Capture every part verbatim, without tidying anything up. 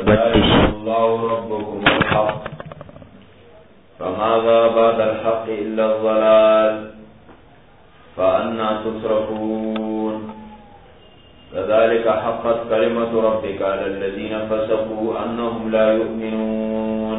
बत्तीस। अल्लाहु रब्बुकुम अल-हक फमाज़ा बअदल हक़ इल्ला ज़लाल फअन्ना तुसरफून कज़ालिका हक़्क़त कलिमतु रब्बिका अलल्लज़ीना फ़सक़ू अन्नहुम ला युमिनून।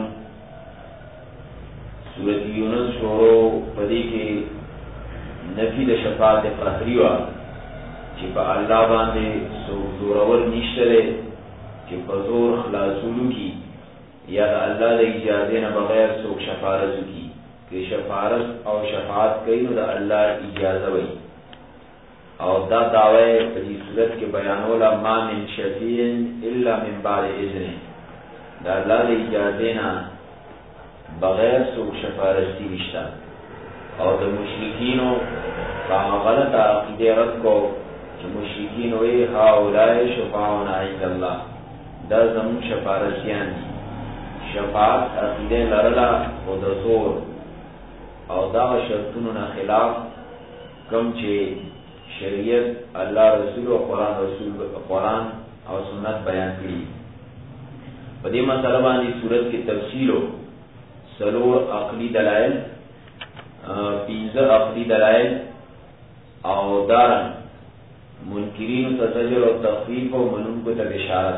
सूरत यूनुस शोरो पदी के नफी द शफाअत क़हरी वा چې په الله باندې څوک زورور نشته دی چې په زور خلاصولو کی یا د الله د اجازې نه بغیر څوک شفاعت وکړي. که شفاعت او شفاعت کوي نو د الله اجازه وي. او دا دعوی په دې صورت کې بیانولا ما من شفیع الا من بعد اذن، د الله د اجازې نه بغیر څوک شفاعت نشته. او د مشرکینو هغه غلطه عقیده رد کو چې مشرکین وی هؤلاء شفاعون عند الله، دا زمون شفاعتیان دي. شفاعت عقیده لرلا او د زور او دا شرطونو نه خلاف کم چې شریعت الله رسول او قرآن رسول قرآن او سنت بیان کړي. په دې مسله باندې صورت کې تفصیل او سلور عقلی دلایل، پنځه عقلی دلایل او دارن منکرین تزجر و تخفیف و منونکو تا بشارت.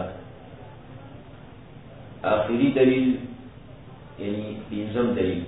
آخری دلیل یعنی پینزم دلیل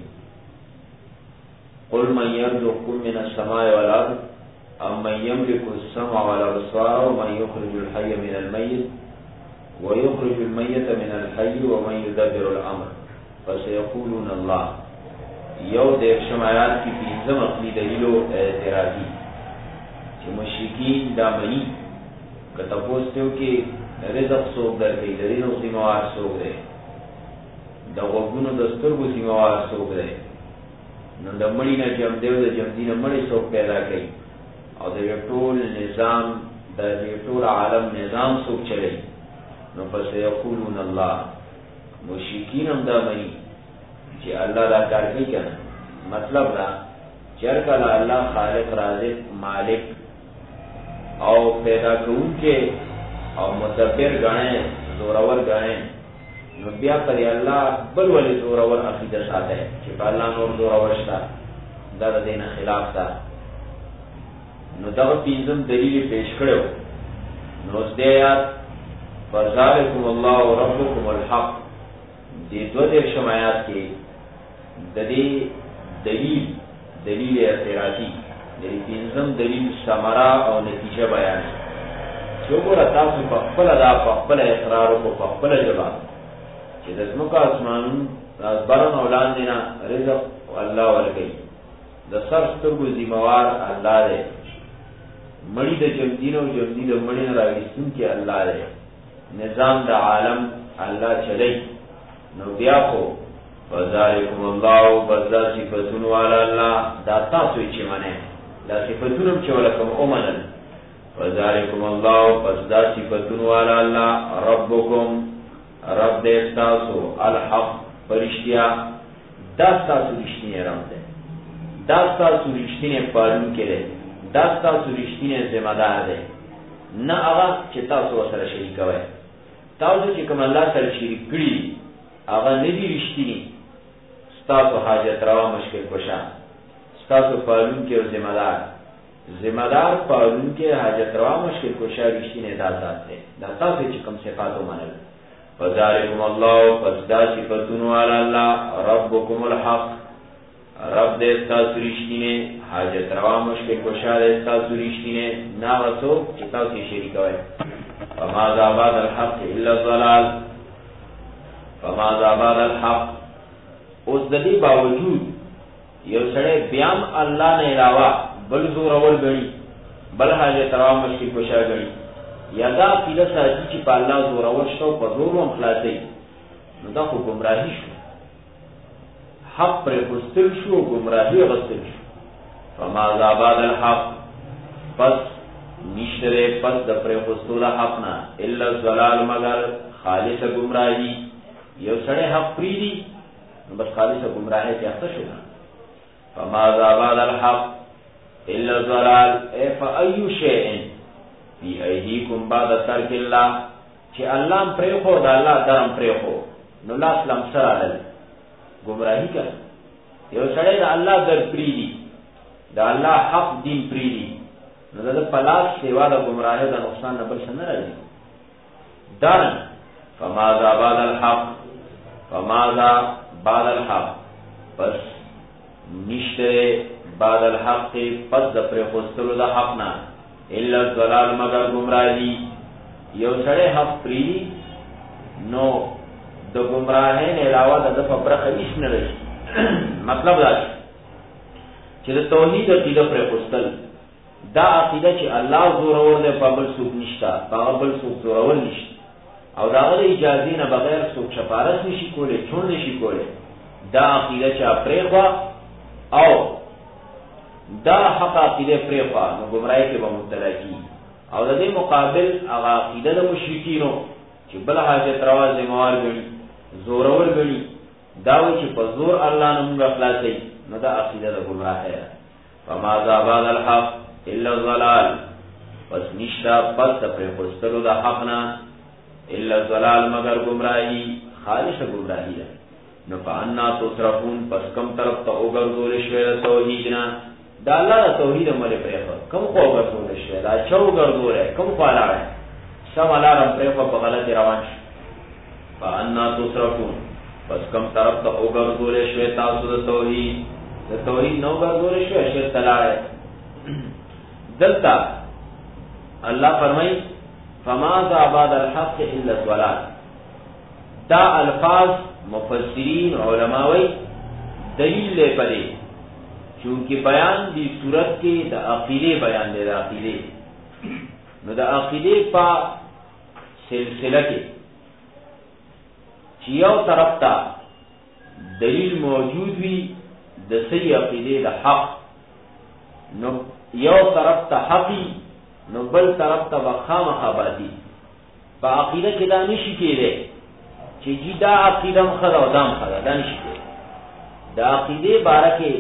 قل من یرزقکم من السماء والارض ام من یملک السمع والابصار ومن یخرج الحی من المیت ویخرج المیت من الحی ومن یدبر الامر فسیقولون اللہ. یو دیکشم آیات کی پینزم اقلی دلیل و اعتراضی چې مشرکین دا منی که تپوس دیو کې رزق څوک درکوي، د رزق ذمہوار څوک دی، د غوږونو د سترګو ذمہوار څوک دی، نو د مړي نه جم دیو د جمدي نه مړي څوک پیدا کوي، او د ټول نظام د ټول عالم نظام څوک چلی، نو پس یقولون الله. مشرکین هم دا منی چې الله دا کار کوي کنه. مطلب دا چې هر کله الله خالق رازق مالک او پیدا کوونکې او مدبر غنه زورور غنه، نو بیا پر الله بل ولې زورور عقیده ساته چې په الله نور زورور شته، دا د دین خلاف ده. نو دا پنځم دلیل پیش کړو. نو زدهات فذلکم الله ربکم الحق دې دوه د شمایات کې د دې دلیل دلیل اعتراضی دلی پینزم دلیل ثمره او نتیجه بیان چې وګوره تاسو په خپل دا په خپل اقرار او په خپل جواب چې د زمکه اسمانون رازبرن اولاد دینا رزق الله ورکړي، د سر سترګو ذمہوار الله دی، مړی د جمدین او جمدی د مړی نه راوستون کې الله دی، نظام د عالم الله چلی. نو بیا خو وذالکم الله بذا صفاتون والا الله دا تاسو چې منه دا صفاتونم چې ولکم اومنل. وذالکم الله بذا صفاتون والا الله ربکم رب دې تاسو الحق فرشتیا، دا تاسو رښتینی رب دې، دا تاسو رښتینی پالون کړي، دا تاسو رښتینی ذمہ دار دې، نه هغه چې تاسو سره شریک وای. تاسو چې کوم الله سره شریک کړی هغه نه دي رښتینی. ستاسو حاجت روا مشکل کشا، ستاسو پالون کے ذمہ دار ذمہ دار پالون کے حاجت روا مشکل کشا رشتین دا ذات دے، دا تاسو چې کوم صفاتو منل. فذالکم الله پس دا صفاتون والا الله ربکم الحق رب دې تاسو رشتینه حاجت روا مشکل کشا دې تاسو رشتینه نا وسو چې تاسو شریک وای. فماذا بعد الحق الا الضلال فماذا بعد الحق. اوس د دې باوجود یو سړی بیام الله نه علاوه بل زور اول غړي، بل حاجت روا مشکل کشا غړي، یا دا کله ساتي چې په الله زور اول شو په زور هم خلاصي، نو دا خو گمراهي شو، حق پر غستل شو، گمراهي غستل شو. فماذا بعد الحق پس نشتره پس د پر غستل حق نه الا الضلال مگر خالص گمراهي. یو سړی حق پریدي بس خالص گمراهی کې اخته شو. فماذا بعد الحق الا الضلال. فأي شيء في ايديكم بعد ترك الله چې الله پرې خو دا الله درم پرې خو نو لا اسلام سره لل گمراهی کوي. یو سړی د الله در پری دی د الله حق دین پری دی نو د پلاس سیوا د گمراهی د نقصان نه بل څه نه راځي. دارن فماذا بعد الحق فماذا بعد الحق پس نشته بعد الحق پس د پر خوستلو د حق نه الا الضلال مگر گمراهی. یو سړی حق پری نو د گمراهی نه علاوه د په برخه هیڅ نه لري. مطلب دا چې د توحید عقیده پر خوستل دا عقیده چې الله زور اور دې په بل څوک نشتا په بل څوک زور اور نشتا او دا غو اجازه نه بغیر څوک شفارت نشي کولای چون نشي کولای دا عقیده چې پرېخوا او دا حق عقیده پرېخوا نو گمراهی کې به مبتلا کی. او د دې مقابل هغه عقیده د مشرکینو چې بل حاجت روا ذمہوار ګڼي زور اور ګڼي دا و چې په زور الله نه موږ خلاصي نو دا عقیده د گمراهی ده. فماذا بعد الحق الا الضلال پس نشتا پس پر خوستلو دا حق نه الا الضلال مگر گمراهی خالص گمراهی ده. نو فانا تصرفون پس کم طرف ته وګرځول شوی د توحید نه دا الله د توحید مله پرېخو کم خو وګرځول شوی دا چا وګرځول کم خو لاړ سم لارم پرېخو په غلط روان شي. فانا تصرفون پس کم طرف ته وګرځول شوی تاسو د توحید د توحید نو وګرځول شوی شرک لاړ. دلته الله فرمای فماذا بعد الحق الا الضلال. دا الفاظ مفسرین علماوی دلیل لے پدے چونکہ بیان دی صورت کے دا عقیدے بیان دے دا عقیدے نو دا عقیدے پا سلسلہ کے چیو طرف تا دلیل موجود بھی دا صحیح عقیدے دا حق نو یو طرف تا حقی نو بل طرف تا بخام خاباتی پا عقیدہ کے دا نشی کے دے چې جی دا عقیده مخدا او دام خدا دا نشي کوي. دا عقیده بارکه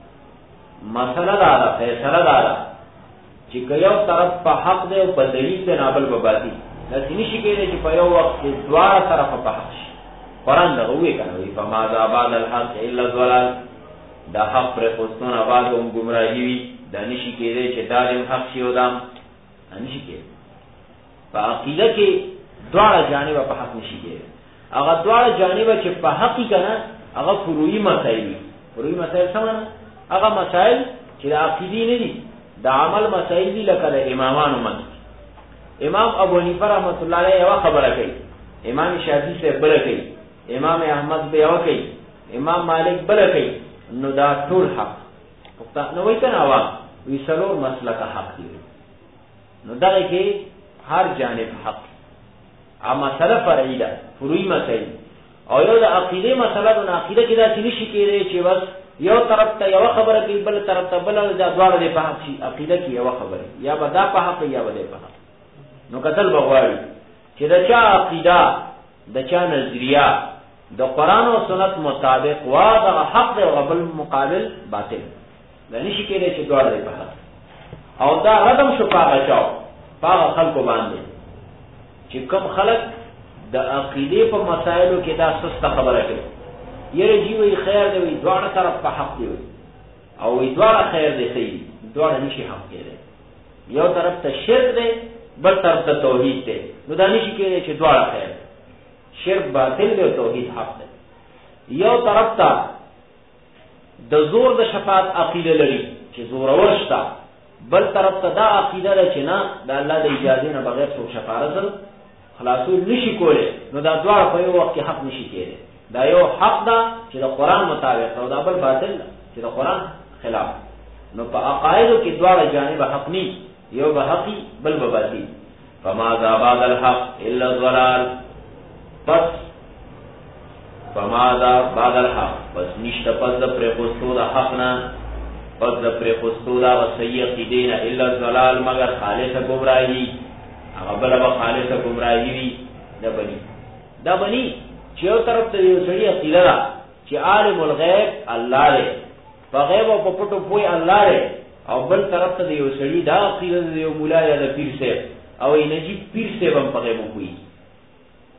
مسله دا ده فیصله دا ده چې یو طرف په حق دی او په دلیل دی نه بل په باطل دا نشي کېدای چې په یو وخت کې دواړه طرف په حق شي. قرآن دا وایي کنه وی فماذا بعد الحق الا الضلال دا حق پر خوستون آواز هم گمراهی وي دا نشي کېدای چې دا حق شي او دام نشي کېدای. په عقیده کې دواړه جانب په حق نشي کېدای. هغه دواړه جانب چې په حق کنه هغه فروعي مسائل فروعي مسائل څنګه هغه مسائل چې د عقیدې نه دي د عمل مسائل دي لکه د امامانو من امام ابو حنیفه رحمۃ اللہ علیہ یو خبره کوي امام شافعی سے بل کوي امام احمد به یو کوي امام مالک بل کوي نو دا ټول حق نو وایي کنه وا وی څلور مسلک حق دي نو دا کې هر جانب حق اما مسله فرعی ده فروعی مسائل او یو د عقیده مسله د عقیده کې دا چې نشي کېږي چې بس یو طرف ته یو خبره کوي بل طرف ته بل د دواړو د په حق شي عقیده کې یو خبره یا به دا په حق یا به په حق نو قتل بغواړي چې دا چا عقیده د چا نظریه د قران او سنت مطابق وا د حق او قبل مقابل باطل دا نشي کېږي چې دواړو په حق او دا ردم شو پاغه چاو پاغه خلکو باندې چې کوم خلک د عقیده په مسائلو کې دا سسته خبره کوي یره جی وی خیر دی وی دواړه طرف په حق دی او وی دواړه خیر دی صحیح دواړه نشي حق کېږي. یو طرف ته شرک دی بل طرف ته توحید دی نو دا نشي کېږي چې دواړه خیر دی. شرک باطل دی او توحید حق دی. یو طرف ته د زور د شفاعت عقیده لري چې زور ورشتا بل طرف ته دا عقیده ده چې نه د الله د اجازه نه بغیر څوک شفاعت خلاصول نشي کوله نو دا دواړه په یو وخت کې حق نشي کېږي. دا یو حق ده چې د قران مطابق او دا بل باطل ده چې د قران خلاف نو په عقایدو کې دواړه جانب حق ني یو به حقي بل به باطل. فماذا بعد الحق الا الضلال پس فماذا بعد الحق پس نشته پس د پر خوستو د حق نه پس د پر خوستو دا وصیه دینه الا الضلال مگر خالص گمراهی هغه بل به خالص گمراهی وي دا بني دا بني چې یو طرف ته یو سړی عقیده ده چې عالم الغیب الله دی په غیب او په پټو پوي الله دی او بل طرف ته یو سړی دا عقیده ده یو مولا یا د پیر صاحب او یې نجیب پیر صاحب هم په غیب پوي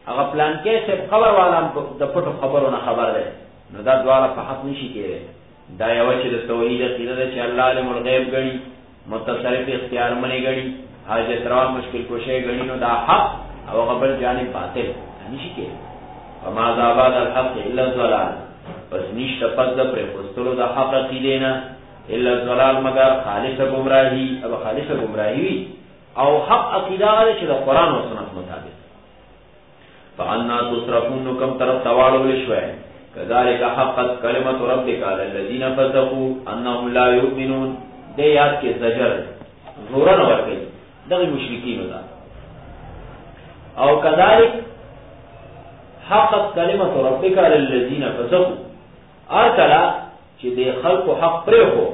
هغه پلان کې چې خبر والا د پټو خبرونه خبر ده، نو دا دواړه په حق نشي کېږي. دا یو چې د توحید عقیده ده چې الله علم الغیب غني، متصرف اختیار منی غني، حاجت روا مشکل کوشش غني، نو دا حق او قبل جانب باطل نشي کېږي. وما ذا بعد الحق الا الضلال، پس نشته پس د پر پستلو د حق عقیده نه الا الضلال مگر خالص گمراهی، او خالص گمراهی او حق عقیده چې د قران او سنت مطابق. فانا تصرفون کم طرف توالو لشوه كذلك حقت كلمة ربك على الذين فسقوا انهم لا يؤمنون. دې یاد کې زجر زورن ورکړي دغه مشرکین دا. او كذلك حقت كلمة ربك على الذين فسقوا، ارتلا چې دې خلق حق پرې هو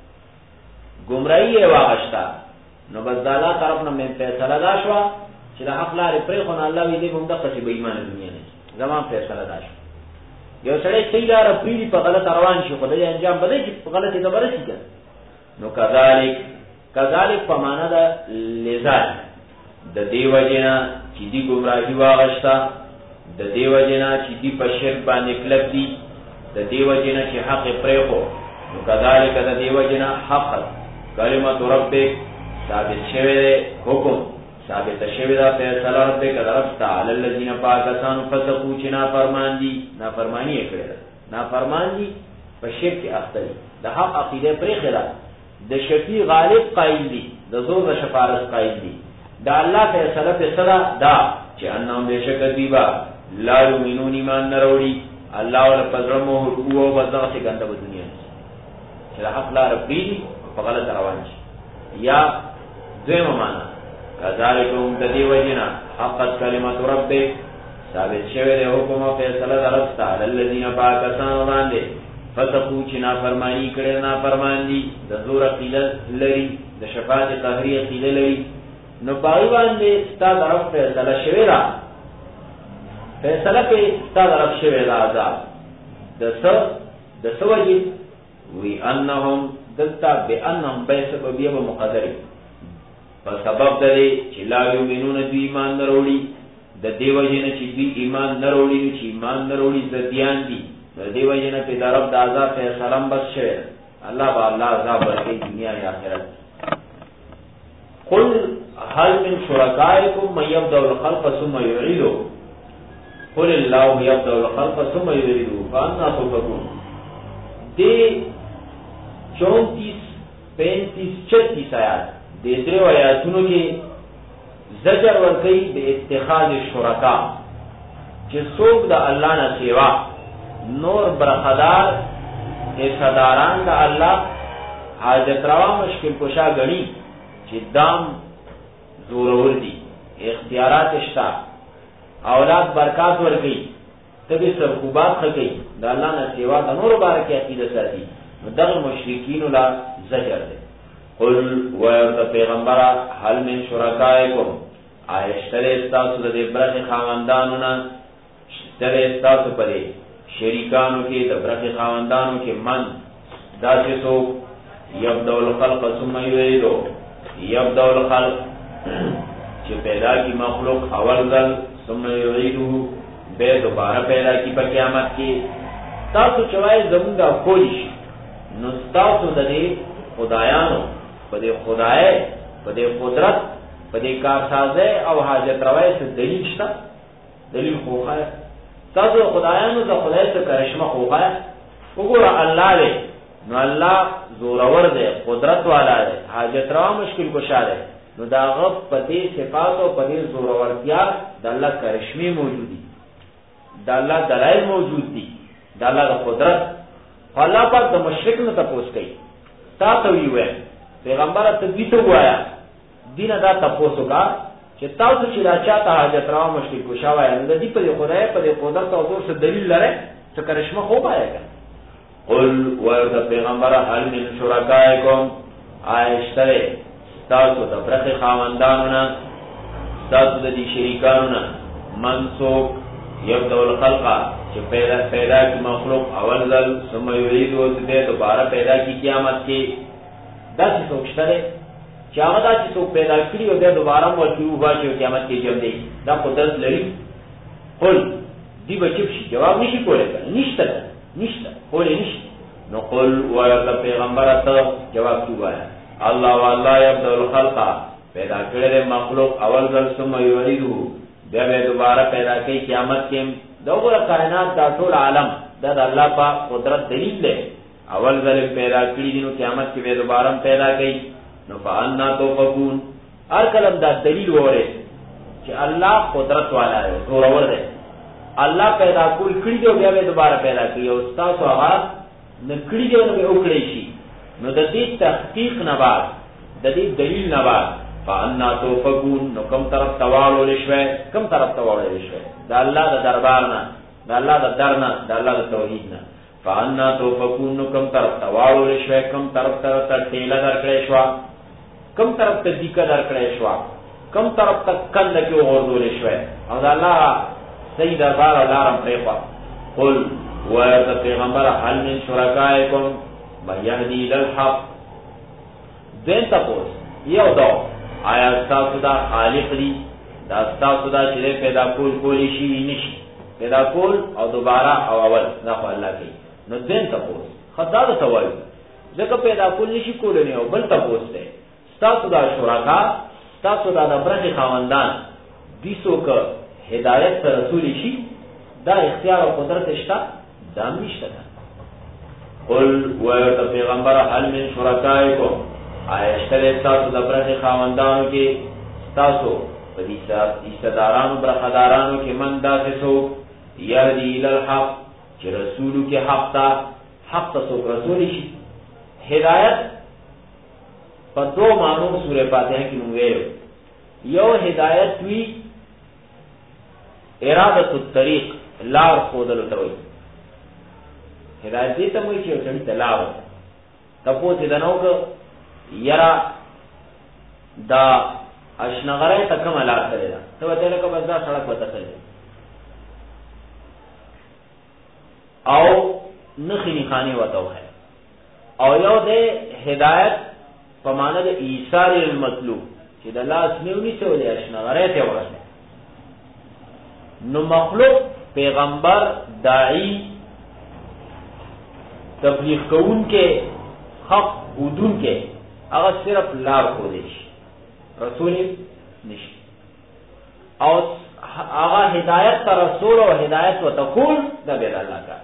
گمراهي واغشتا، نو بس دالا طرف نه من فیصله دا شو چې د حق لارې پرې خو نه الله وی دې هم د قصې به ایمان دنیا نه زمان فیصله دا شو. یو سړی صحیح لار پریږي په غلط روان شي، خو د انجام بده چې په غلطه د برسي کړي. نو کذالک کذالک په معنا د لزال د دیو جنا چې دی گمراهي واغشتا، د دیو جنا چې دی په شرک باندې کلک دي، د دیو جنا چې حق پرې خو. نو کذالک د دیو جنا حق کلمت ربک ثابت شوی حکم ثابت شوی دا فیصله ربک درستا علی الذین پاکستان فسقوا چې نافرمان دي، نافرمانی یې کړې ده، نافرمان دي په شرک اخته دي، د حق عقیده پرې خلا، د شفیع غالب قائل دي، د زور د شفاعت قائل دي. دا الله فیصله په صدا دا چې انهم بشک دیبا لا یؤمنون ایمان نه وروړي، الله ول پزړمو او بزغه څنګه ګنده په دنیا چې د حق لار پریږي په غلط روان شي. یا دویمه معنا کذالکم تدی وجنا حقت کلمت ربک ثابت شوی دی حکم او فیصله درسته علی الذین پاکستان باندې فتقوا چې نافرمانی کړي، نافرمان دي، د زور عقیده لري، د شفاعت قهری عقیده لري، نو پای باندې ستا طرف فیصله شوی را فیصله کې ستا طرف شوی را عذاب د څه د څه وجه وی انهم دلتا بانهم بسبب یو مقدری په سبب د دې چې لا یؤمنون دوی ایمان نه وروړي، د دیو جن چې دوی ایمان نه وروړي چې ایمان نه وروړي زديان دي، د دیو جن په درب د عذاب فیصله بس شوی الله با الله عذاب ورکړي دنیا او آخرت. قل هل من شرکائکم من یبدأ الخلق ثم یعیده قل الله یبدأ الخلق ثم یعیده فانا تؤفکون. دې چونتیس پینتیس چھتیس آیات دې درو آیاتونو کې زجر ورکړي د اتخاذ شرکا چې څوک د الله نه سیوا نور برخدار حصداران د الله حاجت روا مشکل کشا غني چې دام زورور دي، اختیارات شتا، اولاد برکات ورکړي، تبي سرکوبات خګي د الله نه سیوا د نور بارکه عقیده ساتي، دغه مشرکین لا زجر ده. قل ويرد پیغمبر هل من شرکائکم آیشتر استاسو د برخی خاوندانو نه شتر استاسو پرې شریکانو کې د برخی خاوندانو کې من داسې سو یبدأ الخلق ثم یعیده یبدأ الخلق چې پیدا کی مخلوق اول ځل ثم یعیده به دوباره پیدا کی په قیامت کې. تاسو چوای زمونږه کولی شي نو تاسو د دې خدایانو په دې خدای په دې قدرت په دې کارسازه او حاجت روای څخه دلیل شته؟ دلیل خوخه تاسو خدایانو د خدای څخه کرشمه خوخه وګوره الله دې نو الله زورور دی، قدرت والا دی، حاجت روا مشکل کشا دی، نو دا غب په دې صفات او په دې زورورتیا د الله کرشمه موجودي، د الله دلایل موجود دي، د الله د قدرت. الله پاک د مشرک نه تاسو کوي تاسو ویوه پیغمبر ته دې ته وایا دینه دا تاسو کا چې تاسو چې راچا ته حاجت روا مشکل کشا وای نو د دې په خدای په قدرت او زور سره دلیل لري چې کرشمه خو پایګا. قل ورد پیغمبر هل من شرکائکم آیشتره تاسو د برخی خاوندانو نه تاسو د دې شریکانو نه منسوک یبدأ الخلق چې پیدا پیدا کی مخلوق اول ځل ثم یعیده دې دوباره پیدا کی قیامت کې. دا څه سوچته چې هغه دا چې څوک پیدا کړی او بیا دوباره ورته وایي چې قیامت کې جمع دی، دا قدرت لري؟ قل دی بچپ شي جواب نشي کولای کنه نشته نشته کولای نشي نو قل ورته پیغمبر ته جواب کی وایا الله والله يبدأ الخلق پیدا کړل مخلوق اول ځل ثم يعيده بیا به دوباره پیدا کوي قیامت کې دغه کائنات دا ټول عالم دا د الله په قدرت دلیل دی اول ځل پیدا کړی دي نو قیامت کې به دوباره پیدا کوي نو فانا توفقون هر کلم دا دلیل وره چې الله قدرت والا دی زور ور دی الله پیدا کول کړی دی بیا به دوباره پیدا کوي او تاسو هغه نه کړی دی نو به وکړی شي نو د دې تحقیق نه بعد د دې دلیل نه بعد فانا توفقون نو کوم طرف تواړو لشوي کوم طرف تواړو لشوي دا الله د دربار نه دا الله د درنه دا الله د توحید نه فانا توفقون نو کوم طرف تواړو لشوي کوم طرف طرف ته ټیلا درکړې شو کوم طرف ته دیکا درکړې شو کوم طرف ته کله کې ورغول شوي او دا الله صحیح دربار لارم پریخوا قل ورته پیغمبر حل من شرکائکم من یهدی للحق دین تپوس یو دو آیا ستاسو دا خالق دی دا ستاسو دا چې پیدا کول کولی شي نشي پیدا کول او دوباره او اول دا خو الله کوي نو دین تپوس خدا دا توایو ځکه پیدا کول نشي کولای او بل تپوس دی ستاسو دا شرکا ستاسو دا د برخې خاوندان دي څوک هدایت پر رسول شي دا اختیار او قدرت شته دا نشته قل ورته پیغمبر هل من شرکائکم آیا شته تاسو د برخې خاوندانو کې تاسو په دې ایستدارانو برخدارانو کې من داسې څوک یهدی الی الحق چې رسول کې حق تا حق ته څوک رسول شي هدایت په دوه معنی سورې فاتحه کې موږ ویل یو هدایت وی اراده الطريق لار خودل توي هدایت دې ته موږ چې څنګه تلاو تاسو دې نو کو یرا دا اشنغره ته کوم لار سره ده ته ته له کوم ځا سړک وته سره او نخنی خانی وته وه او یو دې هدایت په معنا د ایثار المطلوب چې د لاس نیونی څه ولې اشنغره ته ورسه نو مخلوق پیغمبر داعی تبلیغ کون کے حق ودون کے اگر صرف لار کو دیش رسول نشی اور اگر ہدایت کا رسول و ہدایت و تقول دا بید اللہ کا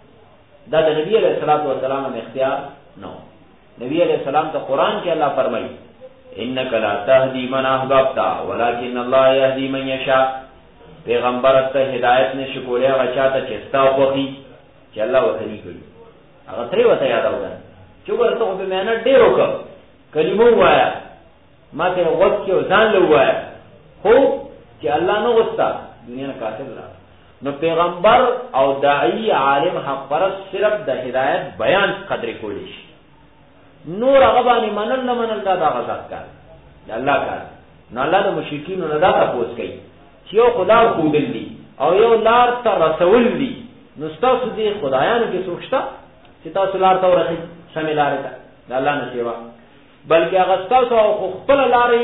دا دا نبی علیہ الصلوۃ والسلام میں اختیار نو نبی علیہ السلام تو قرآن کے اللہ فرمائی انک لا تهدی من احببت ولكن الله يهدي من يشاء پیغمبر ته هدایت نشي کولای هغه چاته چې ستا خوخي چې الله وحی کوي هغه ترې وته یاد اورل چې ورته په معنی ډیرو کو کلمو وایا ما ته وخت کې ځان له وایا خو چې الله نو وستا دنیا نه کاتب را نو پیغمبر او داعی عالم حق پرست صرف د هدایت بیان قدر کولی شي نور هغه باندې منل نه منل دا د غزاد کار د الله کار نو الله د مشرکین نه دا تاسو کوي چې یو خدا خودل دي او یو لار ته رسول دي نو تاسو دې خدایانو کې سوچتا چې تاسو لار ته ورسئ سمې لارې ته د الله نه سیوا بلکې هغه تاسو او خپل لارې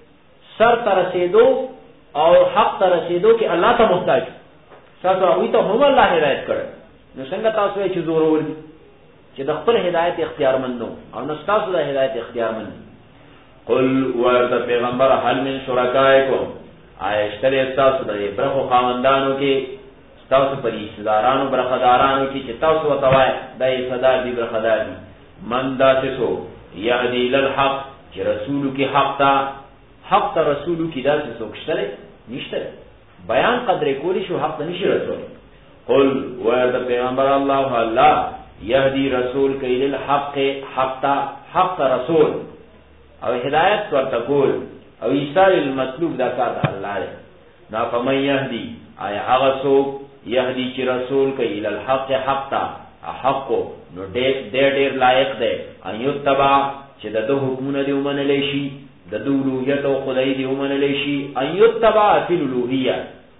سر ته رسیدو او حق ته رسیدو کې الله ته محتاج تاسو هغه ته هم الله هدایت کړ نو څنګه تاسو یې چې زور ور دي چې د خپل هدایت اختیار مند او نو تاسو د هدایت اختیار مند قل ورته پیغمبر هل من شرکائکم آیشتر تاسو د برخو خاوندانو کې تاسو په دې صدارانو برخدارانو کې چې تاسو وتوای دای صدار دي برخدار دي من داسو یهدی للحق چې رسول کې حق تا حق ته رسول کې داسې څوکشتره نشته بیان قدر کولی شو حق نشي رسول قل ورته پیغمبر الله الله یهدی رسول کې للحق حق تا حق تا رسول او هدایت ورته کول او ایثار المطلوب دا کار الله دی نا فمن یهدی آیا هغه څوک یهدی چې رسول کوي ال الحق حق تا حق نو ډېر ډېر لایق دی ان یتبع چې د حکمونه دی ومنل شي د اولوهیت او خدای دی ومنل شي ان یتبع فی الالوهیه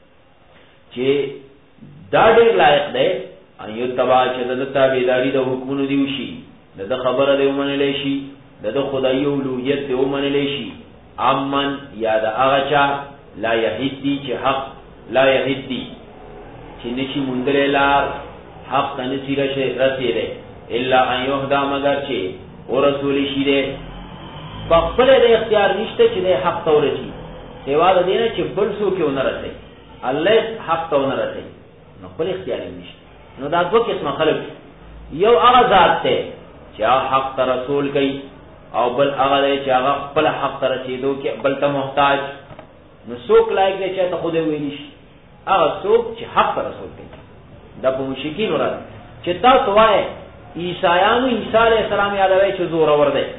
چې دا ډېر لایق دی ان یتبع چې د تابعداري د حکمونو دی وشي د خبره دی ومنل شي د خدای اولوهیت دی ومنل شي امن یا د هغه چا لا یهدی چې حق لا یهدی چې نشي مونږه لار حق ته نشي رسیدي الا ان يهدى مگر چې او رسول شي دې په خپل د اختیار نشته چې د حق ته ورسي سیوا د دینه چې بل څوک یې ونه رسي الله حق ته ونه رسي نو خپل اختیار نشته. نو دا دوه قسمه خلک، یو هغه ذات ته چې حق ته رسول کوي او بل هغه چې هغه خپل حق ته رسیدو کې بل ته محتاج. نو څوک لایق دی چې ته خو دې ویلی شي هغه څوک چې حق ته رسول کوي. دا په مشکین ورته چې تاسو وایي عیسایانو عیسی علیہ السلام یادوي چې زور اور دی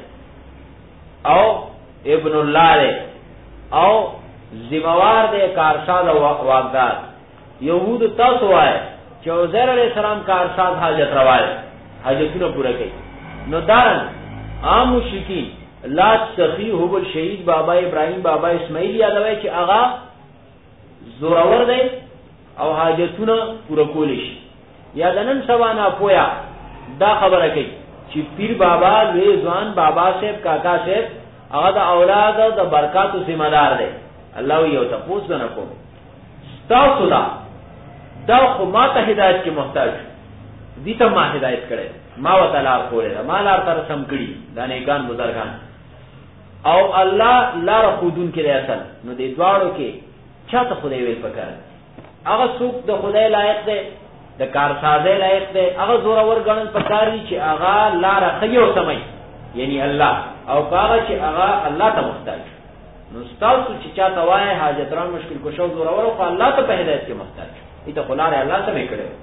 او ابن الله دی او ذمہوار دی کارساز او واقدار. یهود تاسو وایي چې عزیر علیہ السلام کارساز حاجت روا دی، حاجتونه پوره کوي. نو دارن عام مشرکین لات سخی حبل شهید بابا ابراهیم بابا اسماعیل یادوي چې هغه زور اور دی او حاجتونه پوره کولی شي. یا دنن سوانا پویا دا خبره کوي چې پیر بابا لوی ځوان بابا صاحب کاکا صاحب هغه د اولاد د برکاتو ذمہ دار دی. الله یو تاسو نه کوم تاسو دا دا خو ما ته هدایت کې محتاج دي ته ما هدایت کړي ما وتعالى کوله ما لار تر سم کړي دا نیکان بزرگان او الله لار خودون کې اصل. نو دې دواړو کې چاته خدای ویل پکاره هغه څوک د خدای لایق دی د کارسازه لایق دی هغه زور اور غنن پکاري چې هغه لار خيو سمي یعنی الله او هغه چې هغه الله ته محتاج. نو تاسو چې چاته وای حاجتران مشکل کوشو زور اور او الله ته په هدایت کې محتاج ایته خلاره الله ته مې کړو.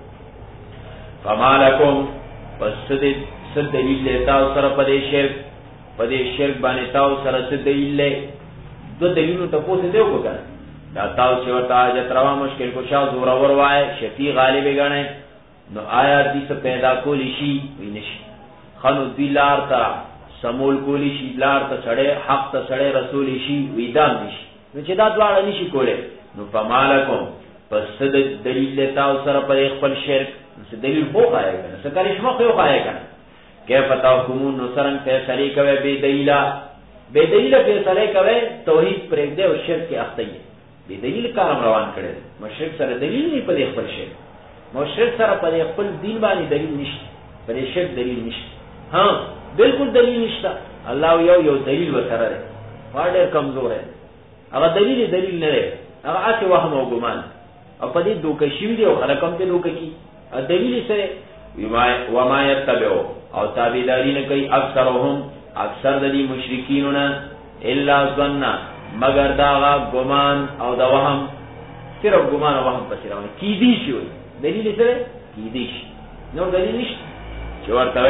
فمالکم پس دې څه دلیل لیتا سره په دې شرک په دې شرک باندې تاسو سره څه دلیل له دو دلیلو ته پوښتنه دی وکړه. دا تاسو چې ورته حاجتروا مشکل کوشو زور اور وای شفیع غالب غنه نو آیا دې څه پیدا کولی شي وینشي خنو دی لار تا سمول کولی شي لار ته چړې حق ته چړې رسول شي وېدان نشي. نو چې دا دواړه نشي کوله نو فمالکم پس د دلیل له تاسو سره په خپل شرک څه دلیل خو خایې کنه څه کرشمه خو خایې کنه کې پتا کوم نو سرنګ ته سړی کوي بے دلیلا بے دلیل په سړی کوي توحید پرې دې او شرک کې اخته یې بے دلیل کار روان کړي. مشرک سره دلیل نه په خپل شرک مشرک سره په خپل دین باندې دلیل نشته په شرک دلیل نشته. ها بالکل دلیل نشته. الله یو یو دلیل وسره ده ډېر کمزور دی هغه دلیل دلیل نه دی هغه اته وهم او ګمان او په دې دوکه شي دی او خلکم ته دوکه کی دلیل سره و ما یتبعو او تابعداري نه کوي اکثرهم اکثر د دې مشرکینونه الا ظن مگر دا ګمان او دا وهم صرف ګمان او وهم پسې راوي کی دي شي دلیل سره کی دي شي نو دلیل نشته چې ورته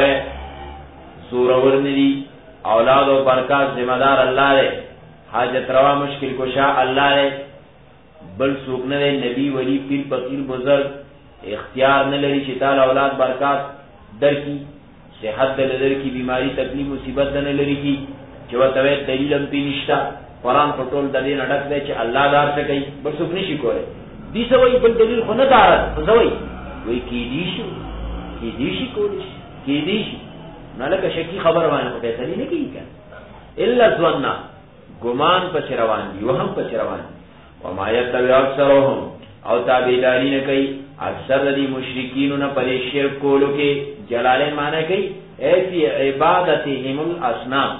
سور ورندی اولاد و برکات ذمہ دار اللہ رے حاجت روا مشکل کشا اللہ رے بل سوک نہ رے نبی ولی پیر فقیر بزرگ اختیار نہ لری چتال اولاد برکات در کی صحت دل در کی بیماری تکلیف مصیبت نہ لری کی جو توے دلیل ام پی نشتا قرآن پٹول دلیل اڑک دے چ اللہ دار سکئی بل سوک نشی کوئے دی سوئی بل دلیل خو نہ دارت سوئی وہی کی دیشو کی دیشی کولیش کی دیشی نالک شکی خبر وانه خدای تعالی نه کوي کنه الا ظننا ګمان په چروان دی وهم په چروان او ما یتبع اکثرهم او تابعداري نه کوي اکثر د مشرکین نه په شرک کولو کې جلاله معنی کوي ای فی عبادتهم الاصنام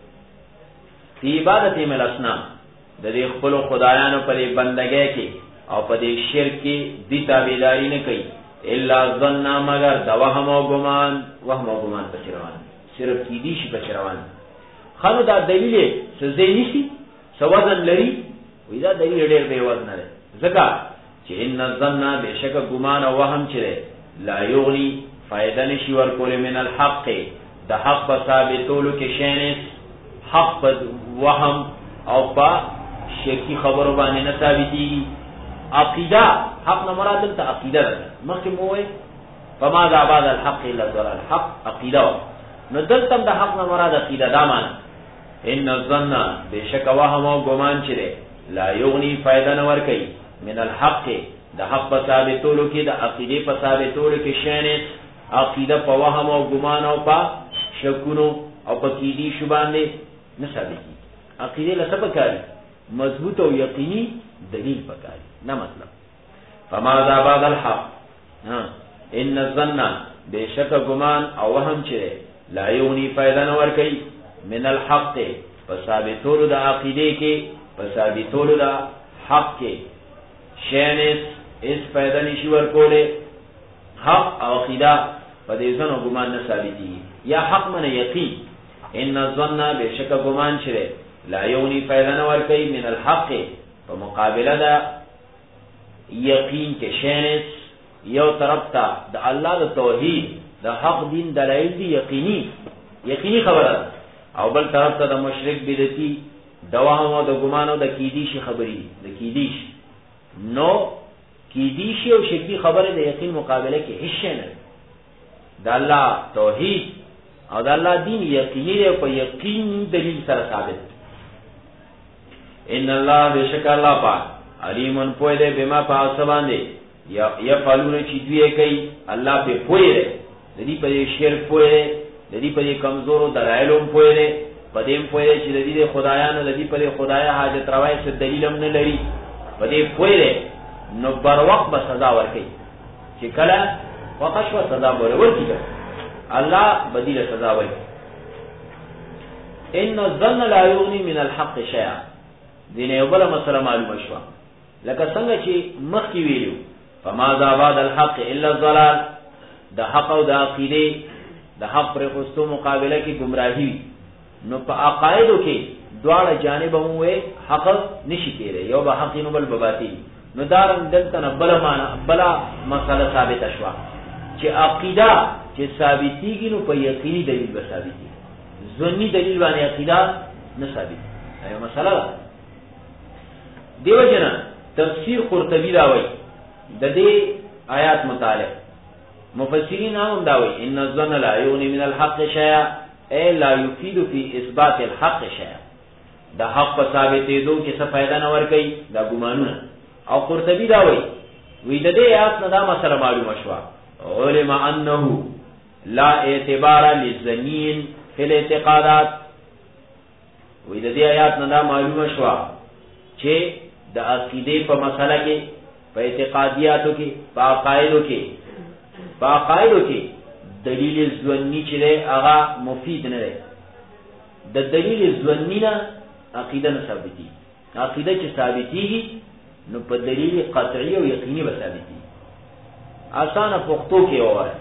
فی عبادتهم الاصنام د دې خپل خدایانو په بندګۍ کې او په دې شرک کې دی تابعداري نه کوي الا ظن مگر دا وهم او ګمان وهم او ګمان په چروان صرف کی دي شي په چروان خانو دا دلیل څه زینی شي سوازن لري وې دا دلیل ډېر دی وزن لري ځکه چې ان الظن بشک ګمان او وهم چره لا یغنی فائدہ نشي ورکول من الحق د حق په ثابتولو کې شینس حق په وهم او په شرکی خبرو باندې نه ثابتي عقیدہ حق نہ مراد تا عقیدہ مخکې موي فما ذا بعد الحق الا الضلال حق عقیدہ نو دلته د حق نہ مراد عقیدہ دا معنی ان الظن بشک وهم او ګمان چره لا یغنی فائدہ نہ ور کوي من الحق د حق په ثابتولو کې د عقیدې په ثابتولو کې شینه عقیدہ په وهم او ګمان او په شکونو او په کیدی شوبانه نه ثابتي عقیدې له سبب کاری مضبوط او یقیني دلیل پکاري نه مطلب فماذا بعد الحق ان الظن بشک گمان او وهم چه لا یونی فائدہ نور کئی من الحق فثابتولو دا عقیدے کے فثابتولو دا حق کے شینس اس فائدہ نشور کولے حق او عقیدہ فدیزن و گمان نثابتی یا حق من یقین ان الظن بشک گمان چه لا یونی فائدہ نور کئی من الحق فمقابلہ دا یقین کے شینس یو طرف تا د الله د توحید د حق دین دلایل دی یقینی یقینی خبره او بل طرف ته د مشرک بدعتي دوام او د ګمان او د کیدیشي خبرې د کیدیش نو کیدیشي او شرکی خبره د یقین مقابله کې هیڅ نه د الله توحید او د الله دین یقینی دی په یقین دلیل سره ثابت ان الله بشک الله پاک علیمن پوی دی بما پاس باندې یا یا فالونه چې دوی کوي الله په پوی دی د دې په شرک پوی دی د دې په کمزورو دلایلوم پوی دی په دې پوی دی چې د دې خدایانو د دې په خدای حاجت روای څه دلیل هم نه لري په دې پوی دی نو بر وخت به سزا ورکړي چې کله وقش و سزا ورکړي الله بدیل سزا ورکړي ان الظن لا یغنی من الحق شیئا دینه یو بل مسله معلومه شو لکه څنګه چې مخکې ویلو فماذا بعد الحق الا الضلال د حق او د عقیده د حق پر خصوصو مقابله کې گمراهی نو په عقایدو کې دواړه جانب هم وي حق نشي کېږي یو به حق نو بل باطل نو دارن دلته نه بل معنا بل مسله ثابت شوه چې عقیده چې ثابتيږي نو په یقیني دلیل به ثابتي ظنی دلیل باندې عقیده نه ثابت ایو مسله دیو جنا تفسیر قرطبی دا وایي د دې آیات متعلق مفسرین هم دا وایي ان الظن لا یغنی من الحق شیئا اي لا يفيد في اثبات الحق شیئا د حق په ثابتېدو کې څه فائدہ نه ورکوي دا ګمانونه او قرطبی دا وایي وی د دې آیات نه دا مسله معلومه شوه علم انه لا اعتبار للظنین فی الاعتقادات وی د دې آیات نه دا معلومه شوه چې د عقیده په مسله کې په اعتقادیاتو کې په عقایدو کې په عقایدو کې دلیل ظنی چې هغه مفید نه دی د دلیل ظنی نه عقیده نه ثابتي عقیده چې ثابتيږي نو په دلیل قطعی او یقیني به ثابتي اسانه پښتو کې وایي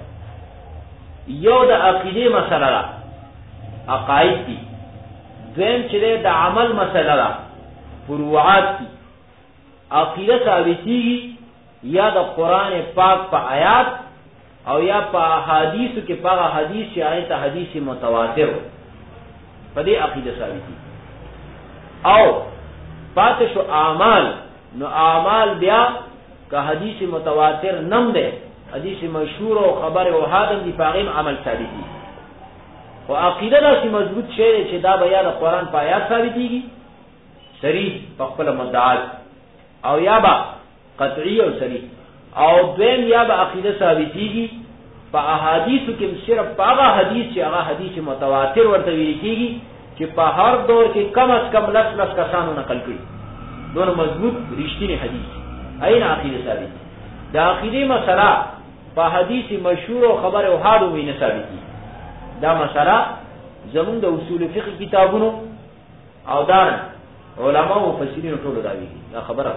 یو د عقیده مسله ده عقاید دي دویم چې د عمل مسله ده فروعات دي عقیده ثابتیږي یا د قران پاک په آیات او یا په حدیثو کې په حدیث چې آیت حدیث متواتر په دې عقیده ثابتي او پاتې شو اعمال نو اعمال بیا که حدیث متواتر نم ده حدیث مشهور او خبر او حادث دی پاغیم عمل ثابتي او عقیده داسې مضبوط شی چې دا بیا د قران په آیات ثابتيږي صریح په خپل مدعات او یا با قطعی او صریح او دویم یا با عقیده ثابتیږي په احادیثو کې صرف هغه حدیث چې هغه حدیث متواتر ورته ویل کیږي چې په هر دور کې کم از کم لس لس کسانو نقل کړي دون مضبوط رښتینی حدیث عین عقیده ثابت دا عقیده مسله په حدیث مشهور او خبر او حادو وینه ثابتي دا مسله زمون د اصول فقه کتابونو او دار علماء او مفسرین ټول دا ویلي دا خبره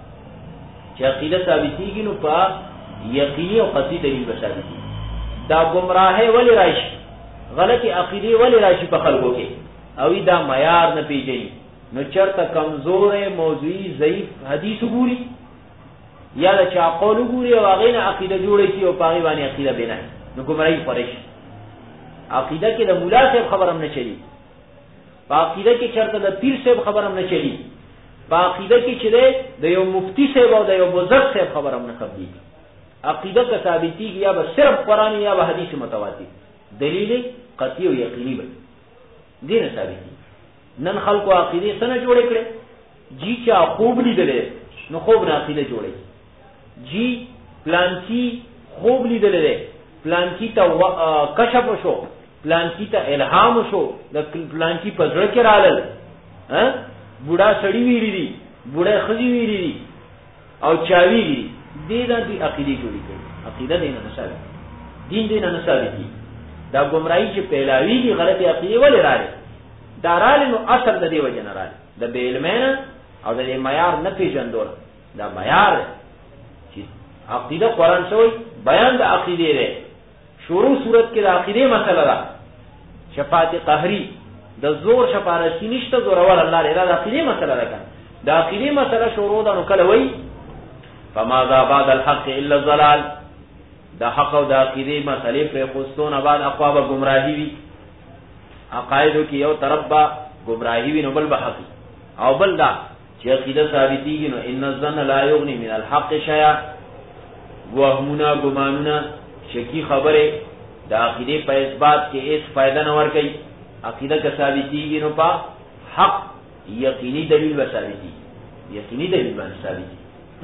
چې عقیده ثابتيږي نو په یقیني او قطعي دلیل به ثابتي دا گمراهه ولی راشي غلطي عقیده ولی راشي په خلکو کې او دا معیار نه پیژني نو چرته کمزور موضوعي ضعیف حدیث ګوري یا د چا قول ګوري او هغه نه عقیده جوړي کی او پاغي باندې عقیده بنای نو گمراهي فرش عقیده کې د مولا صاحب خبرم نه چلی په عقیده کې چرته د پیر صاحب خبرم نه چلی په عقیده کې چې د یو مفتی صاحب او د یو بزرګ صاحب خبرم نه قبلي عقیده که ثابتي یا به صرف قرآن یا به حدیث متواتر دلیل قطعی او یقیني به دین ثابتي نن خلکو عقیده سره جوړ کړي جی چا خوب لیدلې نو خوب نه عقیده جوړي جی پلانکی خوب لیدلې پلانکی ته کشف شو پلانکی ته الهام شو د پلانکی په ځړ کې رالل ها بوډا سړی ویری دي بوډا خزي ویری دي او چاوی دي دې نه دی عقیده جوړی کړي عقیده دې نه نشاله دین دې نه نشاله دي دا گمراهی چې پهلاویږي غلطي عقیده ولې راړي دا راړي نو اصل د دې وجه نه راړي د بې علمانه او د معیار نه پیژندل دا معیار چې عقیده قرآن شوی بیان د عقیده دی شروع صورت کې د عقیده مسله ده شفاعت قهری د زور شفارسی نشته زور ور الله لري دا عقیده مسله ده د عقیده مسله شروع ده نو کله وای فماذا بعد الحق الا الضلال دا حق او د عقیده مسلې پر خوستون بعد اقواب گمراهی وی عقایدو کې یو طرف با گمراهی وی نو بل به حق او بل دا چې عقیده ثابتېږي نو ان الظن لا یغنی من الحق شیئا وهمنا ګمانونه شکی خبره د عقیده په اثبات کې هیڅ فائدہ نه ورکړي عقیده که ثابتېږي نو په حق یقیني دلیل به ثابتېږي یقیني دلیل به ثابتېږي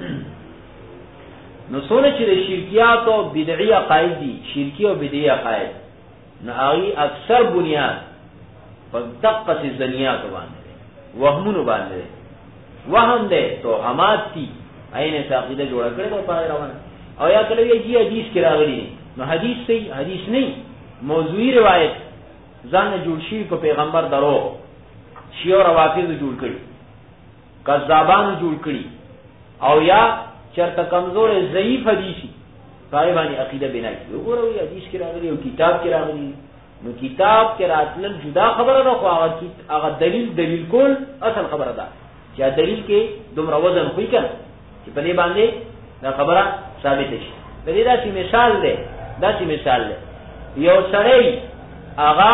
نو څونه چې د شرکیات او بدعي عقاید دي شرکی او بدعي عقاید نو هغه اکثر بنیاد په دقه ځنیات باندې وهمونو باندې وهم ده توهمات دي عین عقیده جوړ کړي په پای روانه او یا کله یې حدیث کې راغلي نو حدیث صحیح حدیث نه موضوعي روایت ځان جوړ شي په پیغمبر درو شیو روافض جوړ کړي کذابان جوړ کړي او یا چرته کمزور ضعیف حدیثي پای باندې عقیده بنای وګورئ حدیث کې راغلي او کتاب کې راغلي نو کتاب کې راتل جدا خبره ده خو هغه دلیل دلیل کول اصل خبره ده چې دلیل کې دومره وزن خوې کړه چې په دې باندې دا خبره ثابت شي په دې داسې مثال ده داسې مثال ده یو سړی هغه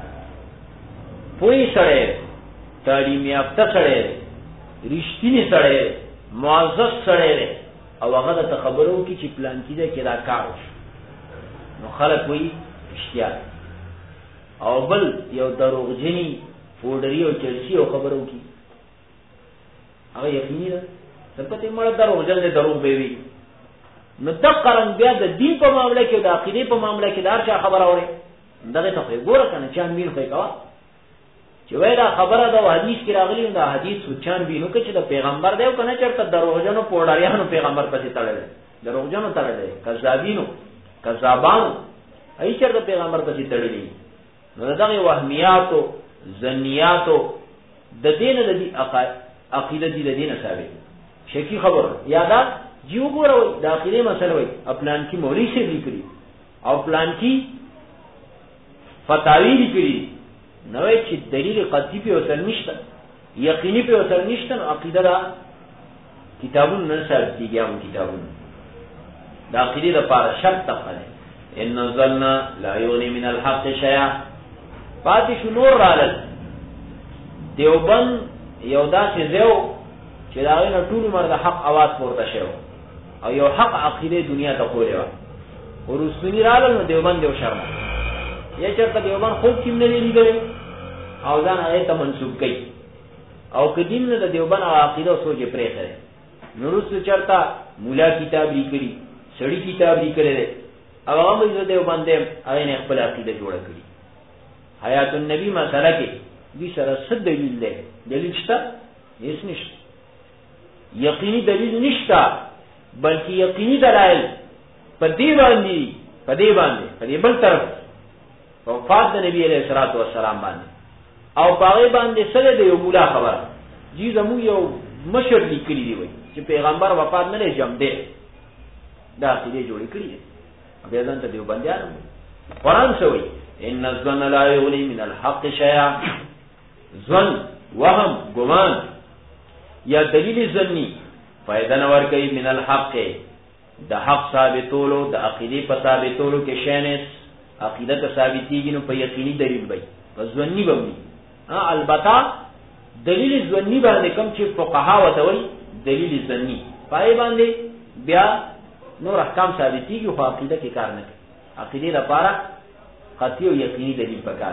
پوي سړی تعلیم یافته سړی رښتینی سړی معزز سړی او هغه د خبرو کې چې پلان کیده کې دا کار نو خلک وایي اشتیا او بل یو دروغجنی فوډری او چلسی او خبرو کې هغه یقیني ده څنګه مړ دروغجن دي دروغ به وي نو تقرن بیا د دین په معاملې کې د عقیده په معاملې کې دار چا خبر اوري دغه ته ګوره کنه چان مين خو کا چې وای دا خبره دا حدیث کې راغلی دا حدیث سوچان بینو کې چې د پیغمبر دی کنه چرته دروغجنو پوډاریانو پیغمبر پسې تړل دروغجنو تړل کذابینو کذابانو ای چرته پیغمبر پسې تړلی نو دغه وهمیاتو ظنیاتو د دین د دې عقیده دي د دین ثابت شکی خبر یادا جیو ګورو د عقیده مسله وای خپلان کی مولوی سے لیکلی او پلان کی فتاوی لیکلی نوې چې دلیل قطعی په اوسر نشته یقیني په اوسر نشته عقیده دا کتابونه نه ثابت دي ګام کتابونه دا عقیده لپاره شرط تخله ان الظن لا یغنی من الحق شیئا پاتې شو نور رالل دیوبند یو داسې زیو چې دا غوښنه ټول مرده حق आवाज پورته شو او یو حق عقیده دنیا ته کولې و ورسونی رالل نو دیوبند یو شرم یا چرته دیوبند خوب کیم نه لیدل او ځان هغه ته منسوب کړي او کدیم نه د دیوبند عقیده سوچ پرې کړي نورست چرته مولا کتاب لیکلي سړی کتاب لیکلی او هغه موږ دیوبند هغه نه خپل عقیده جوړ کړي حیات النبی مسله کې دې سره څه دلیل دی دلیل شته هیڅ نشته یقیني دلیل نشته بلکې یقیني دلایل په دې باندې په دې باندې په دې بل طرف وفات د نبی علیہ الصلوۃ والسلام باندې او پاغه باندې سره د یو مولا خبره جی زمو یو مشر لیکلی دی وای چې پیغمبر وفات نه لې جام دی دا دې جوړی کړی بیا ځان ته دیو باندې قرآن شوی ان الظن لا یغنی من الحق شیئا ظن وهم ګمان یا دلیل ظنی فائدہ نه ورکوي من الحق د حق ثابتولو د عقیده په ثابتولو کې شینس عقیده ته ثابتېږي نو په یقیني دلیل وي په ظنی باندې ها البته دلیل ظنی باندې کوم چې فقها وتوي دلیل ظنی پای باندې بیا نور احکام ثابتېږي خو عقیده کې کار نه کوي عقیده لپاره قطعي او یقیني دلیل پکار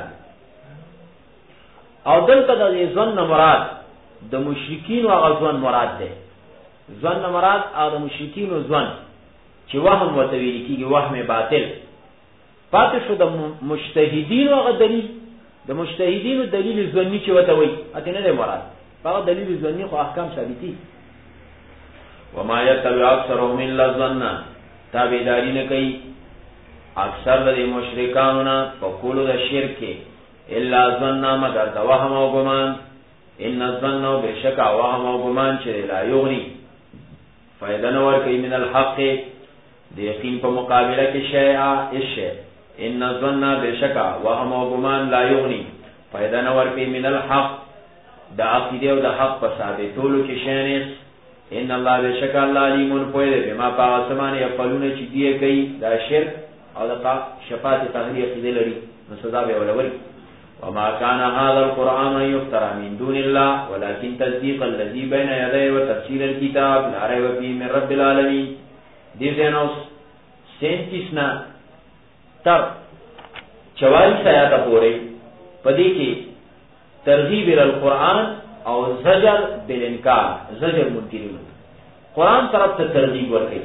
او دلته د ظن مراد د مشرکین او غزوان مراد ده ظن مراد او د مشرکین او ظن چې وهم وتویل کېږي وهم باطل پاتې شو د مجتهدین او دلیل د مجتهدین دلیل ظنی چې وته وي اته نه مراد هغه دلیل ظنی خو احکام ثابتي وما يتبع اکثرهم الا الظن تابعداري نه کوي اکثر د مشرکانو نه په کولو د شرک الا ظن مگر د وهم او ګمان ان الظن بشک وهم او ګمان چې لا یغني فائدہ نور کوي من الحق د یقین په مقابله کې شیئا اشی ان الظن بشک وهم او ګمان لا یغني فائدہ نور کوي من الحق د عقیده او د حق په ثابتولو کې شینس ان الله بشک الله علیم پوهه ده بما پاسمانه یقولون چې دی کوي دا شرک او د شفاعت تحریه کې لري نو سزا به ولوري وما كان هذا القرآن يفترى من دون الله ولكن تصديق الذي بين يديه وتفسير الكتاب لا ريب فيه من رب العالمين دې زنوس سینتیس نا تر چوالیس آیات پورې پدې کې ترغیب ال القرآن او زجر بالانکار زجر منکرین قرآن طرف ته ترغیب ورکړي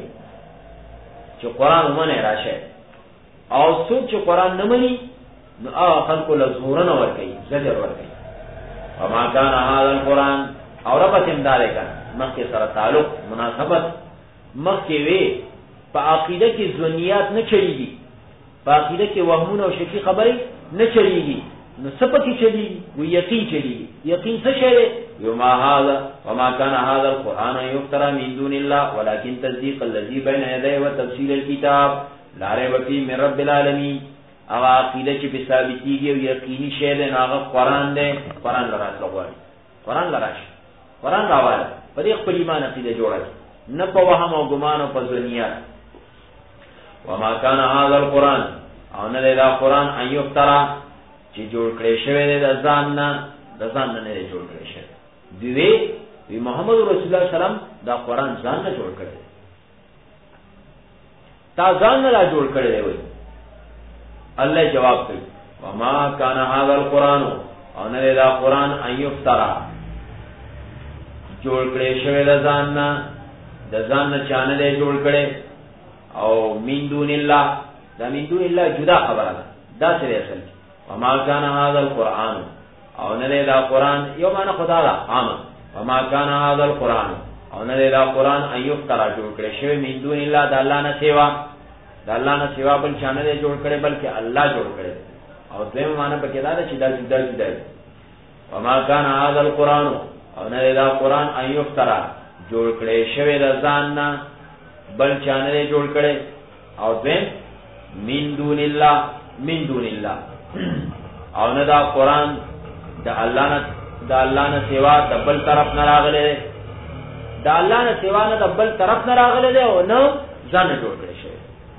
چې قرآن ومنه راشه او څوک چې قرآن نه مني نو هغه خلکو له زور نه ورکړي زجر ورکړي وما كان هذا القرآن او ربط امدار کړه مخکې سره تعلق مناسبت مخکې وی په عقیده کې ځنیات نه چلیږي په عقیده کې وهمونه او شکی خبرې نه چلیږي نو سپکی چلیږي و یقین چلیږي یقین څه شی دی یوما هذا وما كان هذا القرآن يفترى من دون الله ولكن تصديق الذي بين يديه وتفصيل الكتاب لا ريب فيه من رب العالمين او عقیده چې په ثابتېږي او یقیني شی دی هغه قرآن دی قرآن لراځه غواړي قرآن لراشه قرآن راواله په دې خپل ایمان عقیده جوړه نه په وهم او ګمان او په ځنیات وما كان هذا القرآن او نه دا قرآن ان یفترى چې جوړ کړی شوی دی د ځان نه د ځان نه نه جوړ کړی شوی دی وی محمد رسول الله سلام دا قرآن ځان نه جوړ کړی تا ځان نه را جوړ کړی دی وی الله جواب کوي وما كان هذا القرآن او نه دا قرآن ان یفترى جوړ کړی شوی د ځان نه د ځان نه چانه دی جوړ کړی او من دون الله دا من دون الله جدا خبره ده دا سره اصل وما كان هذا القرآن او نه دا قرآن یو معنا خدا دا عام وما كان هذا القرآن او نه دا قرآن ان یفترى جوړ کړی شوی من دون الله د الله نه سیوا د الله نه سیوا بل چانه دی جوړ کړی بلکې الله جوړ کړی او دیم معنا پکې دا چې دا جدا جدا وما كان هذا القرآن او نه دا قرآن ان یفترى جوړ کړی شوی د ځان نه بل چانه دی جوړ کړی او دیم من دون الله من دون الله او نه دا قرآن د الله نه د الله نه سیوا د بل طرف نه راغلی د الله نه سیوا نه د بل طرف نه راغلی دی او نه ځان جوړ کړی شوی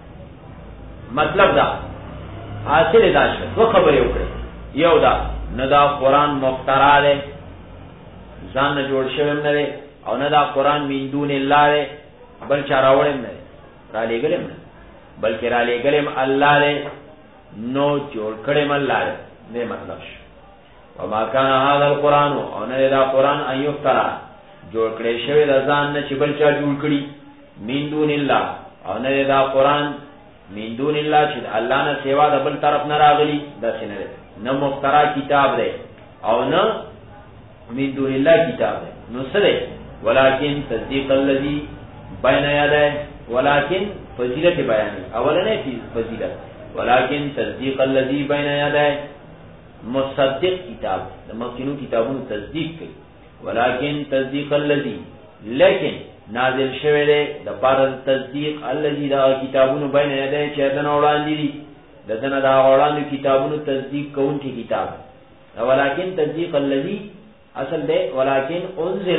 مطلب دا حاصل دا شو دو خبرې وکړي یو دا نه دا قرآن مخترع دی ځان نه جوړ شوی نه دی او نه دا قرآن من دون الله دی بل چا راوړم نه را لېږلم نه بلکې را لېږلم الله دی نو جوړ کړم الله دی نه مطلب شو وما كان هذا القرآن او نه دا قرآن ان یفترى جوړ کړی شوی د ځان نه چې بل چا جوړ کړي من دون الله او نه دا قرآن من دون الله چې الله نه سیوا د بل طرف نه راغلی دا څنګه دی نه مفترا کتاب دی او نه من دون الله کتاب دی نو سره ولكن تصديق الذي بين يديه ولكن فضیلت بیان اولنه فضیلت ولكن تصديق الذي بين يديه مصدق کتاب د مخکینو کتابونو تصدیق کوي ولكن تصديق الذي لیکن نازل شوه دی د پاره تصدیق الذي دا کتابونو بین یديه چې دنه وړاندې دي دنه دا وړاندې کتابونو تصدیق کوونکی کتاب ولكن تصديق الذي اصل دی ولكن انزل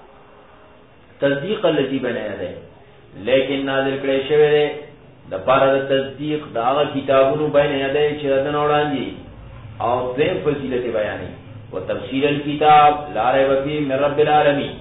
تصدیق الذي بین یديه لیکن نازل کړي شوی دی د پاره تصدیق دا کتابونو بین یديه چې دنه وړاندې او دې فضیلت بیانې او تفسیر الكتاب لا ريب فيه من رب العالمين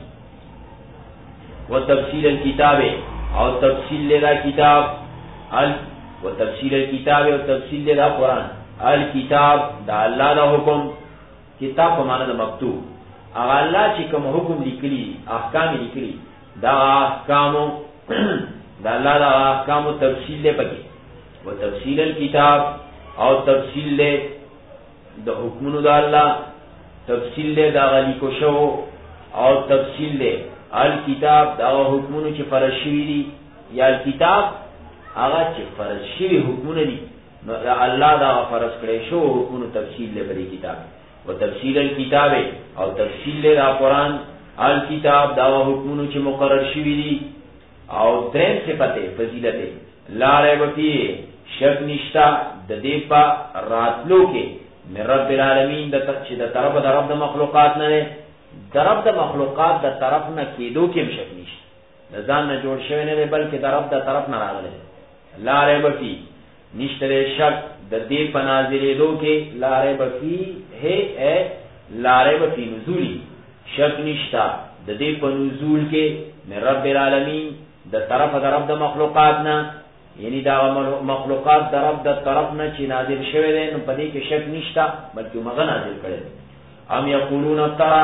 وتفسیر الكتاب او تفسیر لدا کتاب ال وتفسیر الكتاب او تفسیر لدا قرآن الكتاب دا الله دا حکم کتاب په معنا د مکتوب هغه الله چې کوم حکم لیکلي احکام لیکلي دا احکام دا الله دا احکام تفسیر له پکې وتفسیر الكتاب او تفسیر له د حکمونو د الله تفصیل له دا غلی کو شو او تفصیل له الکتاب دا حکمونه چې فرض شوي دي، یا الکتاب هغه چې فرض شوي حکمونه دي، نو الله دا فرض کړی شو حکمونه تفصیل لري کتاب و تفصیل الکتاب او تفصیل له قرآن. الکتاب دا حکمونه چې مقرر شوي دي. او دریم صفته فضیلت لا ریب فیه، شک نشتا د دې په راتلو کې من رب العالمین د چې د طرف د رب د مخلوقات نه نه د رب د مخلوقات د طرف نه کېدو کې شک نشته، د ځان نه جوړ شوی نه بلکې د رب د طرف نه راغلی. لا ریب فیه نشته شک د دې په نازلېدو کې. لا ریب فیه ہے لا ریب فی نزولی، شک نشتا د دې په نزول کې من رب العالمین د طرف د رب د مخلوقات نه، یعنی دا مخلوقات د رب د طرف نه چې نازل شوی دی، نو په دې کې شک نشتا بلکې مغه نازل کړي. ام یقولون ترى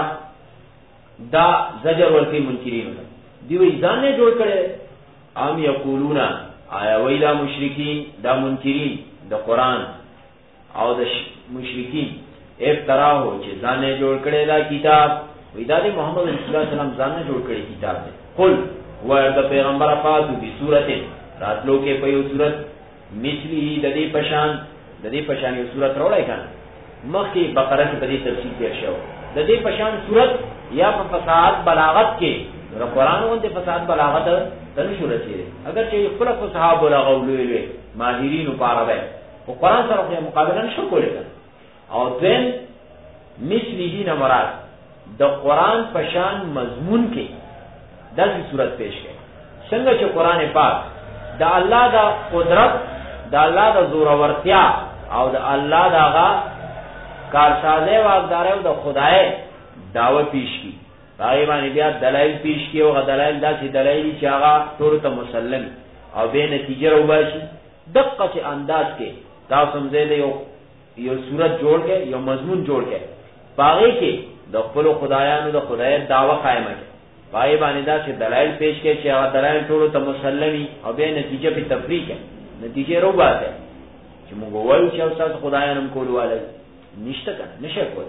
دا زجر ورکی منکرین دی وی ځان نه جوړ کړي. ام یقولون آیا ویلا مشرکین دا منکرین د قران او د مشرکین افتراو چې ځان نه جوړ کړي دا کتاب، وی دا دی محمد صلی الله علیه وسلم ځان نه جوړ کړي کتاب دی. قل و د پیغمبر فاتو بی سورته راتلو کې په یو صورت مثلی د دې پشان د دې پشان یو صورت راوړای کړه. مخکې بقره کې په دې تفصیل تیر شو. د دې پشان صورت یا په فصاحت بلاغت کې د قرآن باندې فصاحت بلاغت د صورت دی، اگر چې خپل فصاحت بلاغت ولولې ماهرین په عربی او قرآن سره په مقابله نشو کولای. او ځین مثلی نه مراد د قرآن پشان مضمون کې د صورت پیش کړي. څنګه چې قرآن پاک د الله د قدرت، د الله د زورورتیا او د الله دغه کارسازه واغداري او د خدای داوا پیش کی، هغه باندې بیا دلایل پیش کی او دلایل داسې دلایل چې هغه ټول ته مسلم او به نتیجه راوباسي. دقه انداز کې تاسو هم زه یو یو صورت جوړ کې یو مضمون جوړ کې باغې کې د خپل خدایانو د خدای داوا قائمه کې پای باندې دا چې دلایل پیش کې چې هغه دلایل ټول ته مسلمي او به نتیجه په تفریق نتیجه راوباسي چې موږ وایو چې اوسه خدایانو کولواله نشته کنه نشه کول.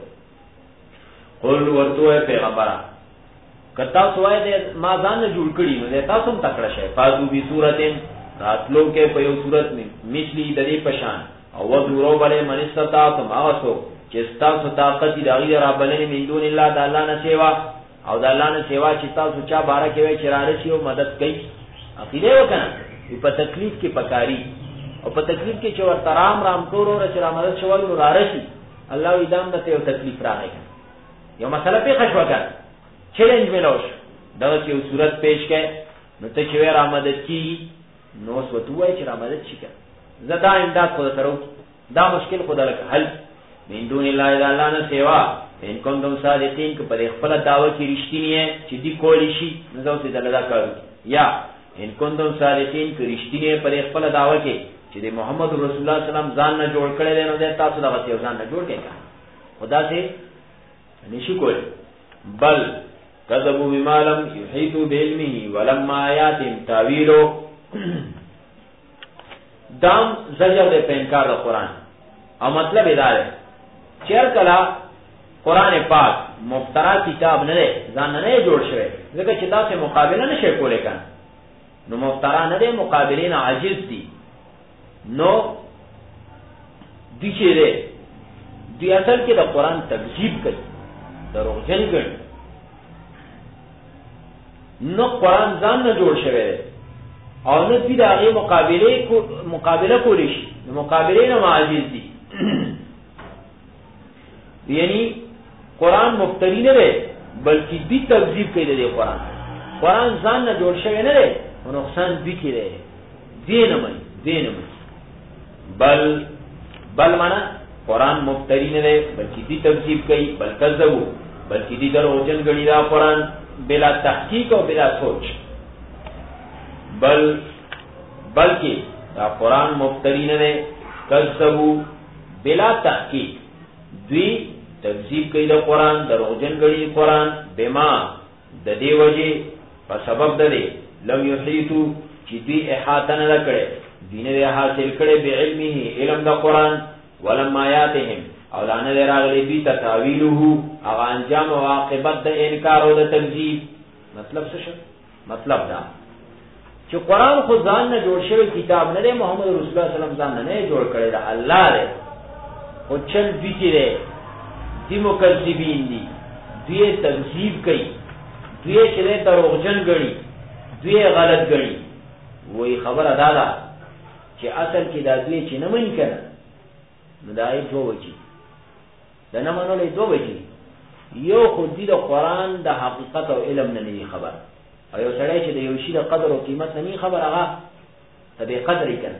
قل ورته پیغمبره کتا سوای دې ما ځان جوړ کړی نو تاسو هم تکړه شئ. فاذو بی سورتين راتلو کې په یو صورت می مثلی د دې پشان او وذرو بل من استطاعتم اوسو چې تاسو طاقت دی غیر ربلنی من دون الله د الله نه سیوا او د الله نه سیوا چې تاسو چا بارا کې وای چې راشي او مدد کوي. عقیده وکنه په تکلیف کې پکاري او په تکلیف کې چې ور ترام رام کورو را چې را مدد شوال نو راشي الله ادم ته یو تکلیف راغی. یو مسله په خښ وکړ چیلنج ملوش دا چې یو صورت پیش کړي نو ته چې را مدد کی نو سوتوای چې را مدد شي کړه زدا امداد خو درو دا مشکل خدای له حل من دون الله الا الله نه سیوا ان کوم دوم صادقین که پر خپل دعوه کې رښتینی چې دی کولی شي نو زو ته دلدا کړو. یا ان کوم دوم صادقین که رښتینی پر خپل دعوه کې چې د محمد رسول الله صلی الله علیه وسلم ځان نه جوړ کړي نو د تاسو دغه ځان نه جوړ کړي خدا سے نشي کول. بل کذبوا بما لم يحيطوا بعلمه ولما آیاتهم تاویلو دام زجر دے پینکار دا قرآن. او مطلب ادا ہے چیر کلا قرآن پاک مفترا کتاب نه ده ځان نه جوړ شوی ځکه چې تاسو مقابله نشئ کولای کنه نو مفترا نه ده مقابلین عاجز دي نو دي چې ده دی اصل کې د قرآن تکذیب کوي دروغجن کوي نو قرآن ځان نه جوړ شوی او نه دې د هغه مقابله کو مقابله کولی شي مقابله نه عاجز دي یعنی قرآن مفتری نه ده بلکې دې تکذیب کوي د قرآن. قرآن ځان نه جوړ شوی نه ده او نقصان دې کې ده دین نه مې دین نه بل بل معنا قرآن مفتری نه ده بلکې دې تکذیب کوي بل کذبو بلکې دې دروغجن غړي دا قرآن بلا تحقیق او بلا سوچ. بل بلکې دا قرآن مفتری نه ده کذبو بلا تحقیق دوی تکذیب کوي د قرآن دروغجن غړي قرآن بما د دې وجه په سبب د دې لم یحیطو چې دوی احاطه نه کړي دین یې حاصل کړي به علمه علم د قرآن ولما آیاتهم او لانه راغلي دي تاویله او انجام او عاقبت د انکار او د تکذیب مطلب څه شو؟ مطلب دا چې قرآن خو ځان نه جوړ شوی کتاب نه دی، محمد رسول الله صلی الله علیه وسلم ځان نه جوړ کړی دا الله دی. خو چل دوی کې دی، دی مکذبین دي، دوی تکذیب کوي، دوی چې دی دروغجن ګڼي، دوی غلط ګڼي. وایي خبره دا ده چې اصل کې دا دوی چې نه مني کنه نو دا یې دوه وجې دا نه منلو یې دوه وجې. یو خو دې د قرآن د حقیقت او علم نه نه خبر، او یو سړی چې د یو شي د قدر او قیمت نه خبر هغه ته بې قدرې کنه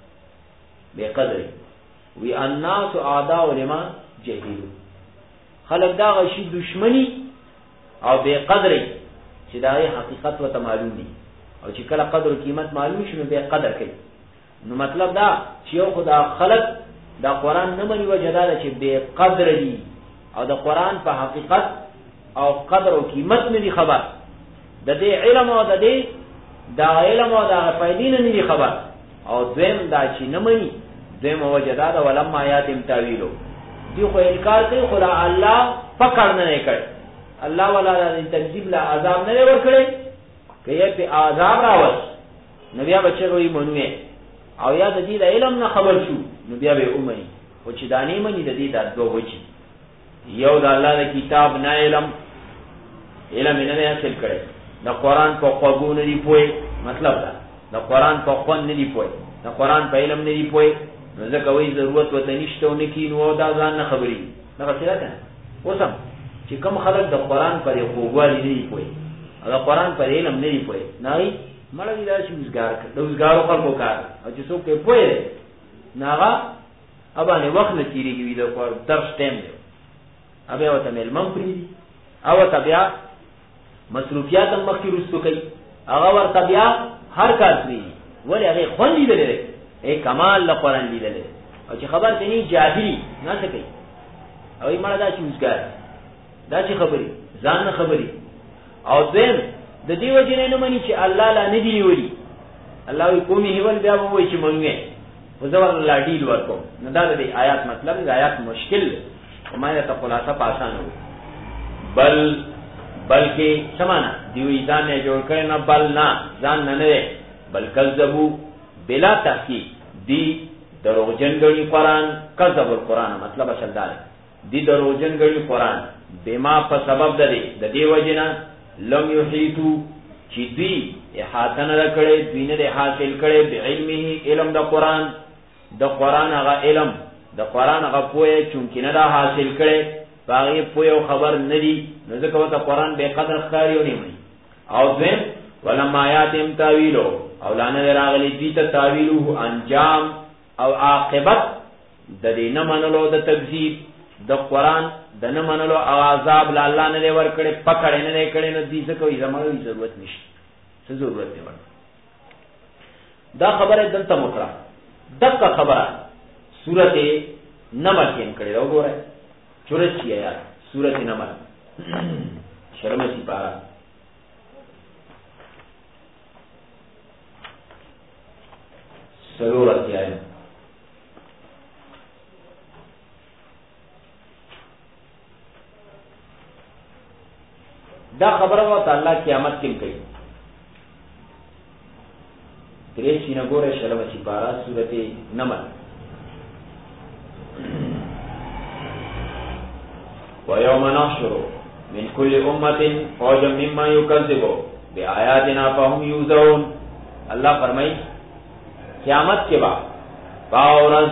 بې قدرې. وی الناس اعداء لما جهلوا، خلق دا غشي دشمنی او بې قدرې چې دا یې حقیقت ورته معلوم دي، او چې کله قدر او قیمت معلوم شي نو بې قدر کوي. نو مطلب دا چې یو خدا خلق دا قرآن نه مني وجه دا ده چې بې قدر دي او د قرآن په حقیقت او قدر او قیمت نه دي خبر، د دې علم او د دې دا علم او دا فائدې نه دي خبر. او دویم دا چې نه مني، دویم وجه دا ده ولما یاتم تاویلو، دی خو انکار کوي خو الله پکړ نه کوي، الله ولا د تکذیب لا عذاب نه ور کړی، کله په عذاب راوځ نو بیا بچوي منوي، او یا د دې د علم نه خبر شو نو بیا به اومني. او چې دانی مني د دې د دوه وجې، یو د الله د کتاب نه علم علم نه حاصل کړي، د قرآن په قبول نه دی پوي، مطلب دا د قرآن په خوان نه دی پوي، د قرآن په علم نه دی پوي. نو ځکه وایي ضرورت وته نشته او نه کینو او دا ځان نه خبري نه غوښتل کنه. اوسم چې کوم خلک د قرآن پر خوګوالي نه دی پوي او د قرآن پر علم نه دی پوي، نه وي مړ دي دا چې وزګار کړه د وزګارو خلکو کار، او چې څوک یې پوي نه هغه ابا نه وخت نه تیریږي د قرآن درس ټیم دی، ابه وته ملمن پری دي او ته بیا مصروفیات هم مخکې رسو کوي، هغه ورته بیا هر کار کوي. ولی هغه خوان لیدل لري اے کمال له قرآن لیدل لري، او چې خبر ته نه جاهلی نه څه کوي، او یې مړه دا چې وزګار دا چې خبري ځان نه خبري. او دین د دې وجه نه مني چې الله لا نه دی ویلي، الله وی کومي هیول بیا وایي چې مونږه وزور الله ډیل ورکو. نو دا د آیات مطلب د آیات مشکل او ما ته خلاصه پاسانه وي، بل بلکې سمانا دیوی ځان نه جوړ کړي نه، بل نه ځان نه نه بل کذبوا بلا تحقیق دی دروغجن غړي قرآن، کذب القرآن مطلب اصل دا دی دروغجن غړي قرآن بما په سبب د دې د دې وجنه لم یحیطو چې دوی احاطه نه کړي، دوی نه حاصل کړي به علمه علم د قرآن، د قرآن هغه علم د قرآن هغه پوهه چونکې نه دا حاصل کړي باغې پوهه او خبر نه دي، نو ځکه وته قرآن به قدر ښکاري او نیمه. او دویم ولما یاتم تاویلو، او لانه راغلی دوی ته تاویلو انجام او عاقبت د دې نه منلو د تکذیب د قرآن د نه منلو او عذاب له الله نه ور کړي پکړ نه نه کړي، نو دې څه کوي زموږ ضرورت نشته، څه ضرورت دی ورته. دا خبره دلته مکرا دغه خبره سورته نمل کې کړي دا وګوره چورچی آیات سورته نمل شرم سی پارا سلور اتیایم دا خبره وته الله قیامت کې کوي. درې شینه ګوره شرم سی پارا سورته نمل وَيَوْمَ نَحْشُرُ مِنْ كُلِّ أُمَّةٍ فَوْجًا مِمَّنْ يُكَذِّبُ بِآيَاتِنَا فَهُمْ يُوزَعُونَ. اللہ فرمائی قیامت کے بعد باورز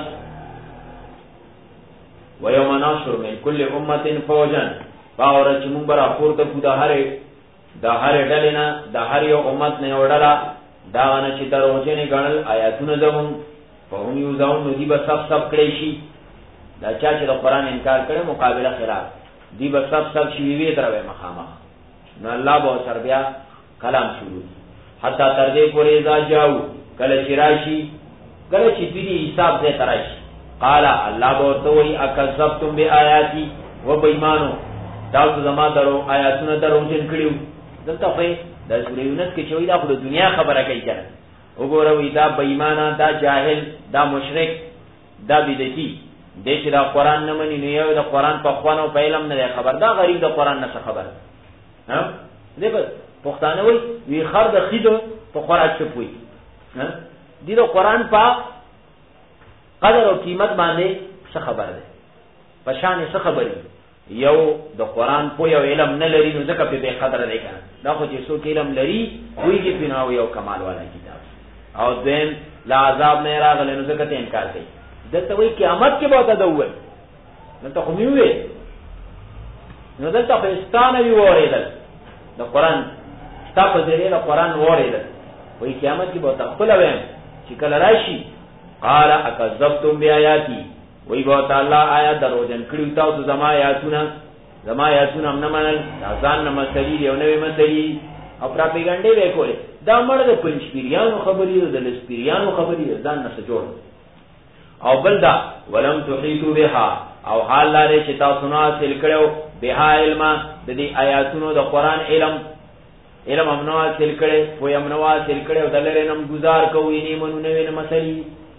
وَيَوْمَ نَحْشُرُ مِنْ كُلِّ أُمَّةٍ فَوْجًا باورز چې موږ را پورته کو د هرې د هرې ډلې نه د هر یو امت نه وړلا دا نه چې دروځنې ګڼل آیاتونه زمون فهم یوزعون، نو دی به سب سب کړی شي. دا چا چې د قرآن انکار کړي مقابله خلاف دی به سب سب شي وی دروي مخامخ، نو الله به سر بیا کلام شروع حتی تر دې پورې ځا جاو کله چې راشي کله چې دې حساب دې تراشي قال الله به تو وی اکذبتم بیااتی و بېمانو تاسو زما درو آیاتونه درو جن کړیو. دلته خو د سورې یونس کې چې وی دا په دنیا خبره کوي کنه، وګوره وی دا بېمانه دا جاهل دا مشرک دا بدعتي دې چې دا قرآن نه مني، نو یو د قرآن په خوانو په علم نه خبر، دا غریب د قرآن نه خبر ها دې په پښتانه وي وی خر د خیدو په خوراک څه پوي ها دې د قران په قدر او قیمت باندې څه خبر ده په شان څه خبري یو د قران په یو علم نه لري نو ځکه په بے قدر دی کنه دا خو چې څوک علم لري ویږي بناو یو کمال والا کتاب او دین لا عذاب نه راغله نو ځکه ته انکار کوي دته وی قیامت کې به تا دوه نو ته خو میوي نو دلته په استانه وی وریدل د قران تاسو دې د قران وریدل وی قیامت کې به تا خپل ویم چې کله راشي قال اکذبتم بیااتی وی بو تعالی آیات دروژن کړیو تاسو زما آیاتونه زما آیاتونه هم نه منل ځان نه مسلې یو نوې مسلې او پروپاګاندا وکولې دا مړ د پنځپیریانو خبرې د لسپیریانو خبرې ځان نه جوړ او بل دا ولم تحیتوا بها او حال لري چې تاسو نه حاصل کړو بها علم د دې آیاتونو د قران علم علم هم نه حاصل کړي خو هم نه حاصل کړي او دلته نم گزار کوي نه مونږ نوې مسلې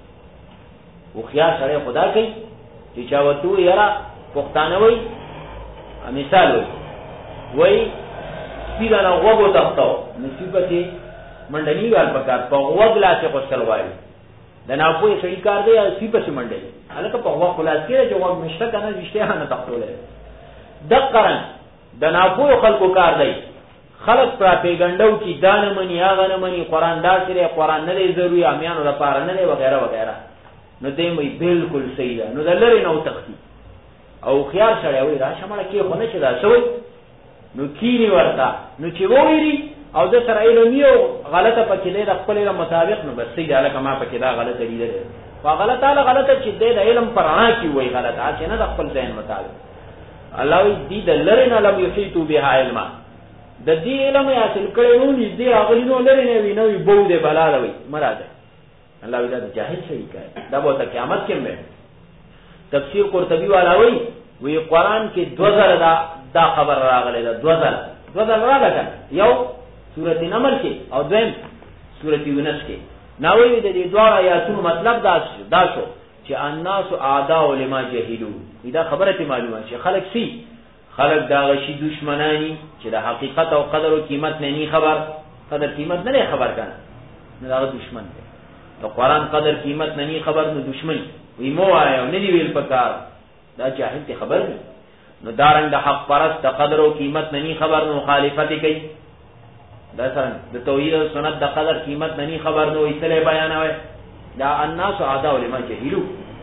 او خیا سره خدا کوي چې چا وته یرا پښتانه وای مثال وای وای سپیدانه وګو تاسو نصیبته منډنی ګال پکار په وګلا چې کوشل وای د نه پوي سړي کار دی او سپیپه منډنی الکه په وګ خلاص کړي چې وګ مشته کنه وشته نه تختولې دقرن د نه پوي خلکو کار دی خلق پروپاګاندا کی دانه منی هغه نه منی قران دا سره قران نه دی ضروري امیانو لپاره نه دی وغیرہ وغیرہ نو دې مې بالکل صحیح ده نو دلری نو تختی او خيار سره وي راشه مړه کې خونه چې دا شوی نو کینی ورتا نو چې وېری او د سره علمي او غلطه پکې د خپل علم مطابق نو بس صحیح ده کما پکې دا غلطه دی ده په غلطه له غلطه چې د علم پرانا کی وای غلطه چې نه د خپل ځین مطابق الله دې د لری نه لم یحیتو بها علم د دې علم حاصل کړو نو دې اغلی نو لری نه وی نو بو دې بلاوي مراده الله وی دا جاهل شي کوي دا به ته قیامت کې مې تفسیر قرطبی والا وی وی قران کې دو زره دا دا خبر راغله دا دو زره دو زره راغله یو سورۃ نمل کې او دویم سورۃ یونس کې ناوی د دې دوه آیاتونو مطلب دا دا شو چې الناس اعداء لما جهلوا دا خبره ته معلومه چې خلک سي خلک دا غشي دشمنانی چې د حقیقت او قدر او قیمت نه نه خبر قدر قیمت نه خبر کنه نه دا دشمن دی تو قرآن قدر قیمت ننی خبر نو دشمنی وی مو آیا و ندی ویل پکار دا جاہل تی خبر نی نو دارنگ دا حق پرست دا قدر و قیمت ننی خبر نو خالفتی کئی دا سرن دا توحید و سنت دا قدر قیمت ننی خبر نو اصلح بیانوئے دا الناس عداو لما جہلو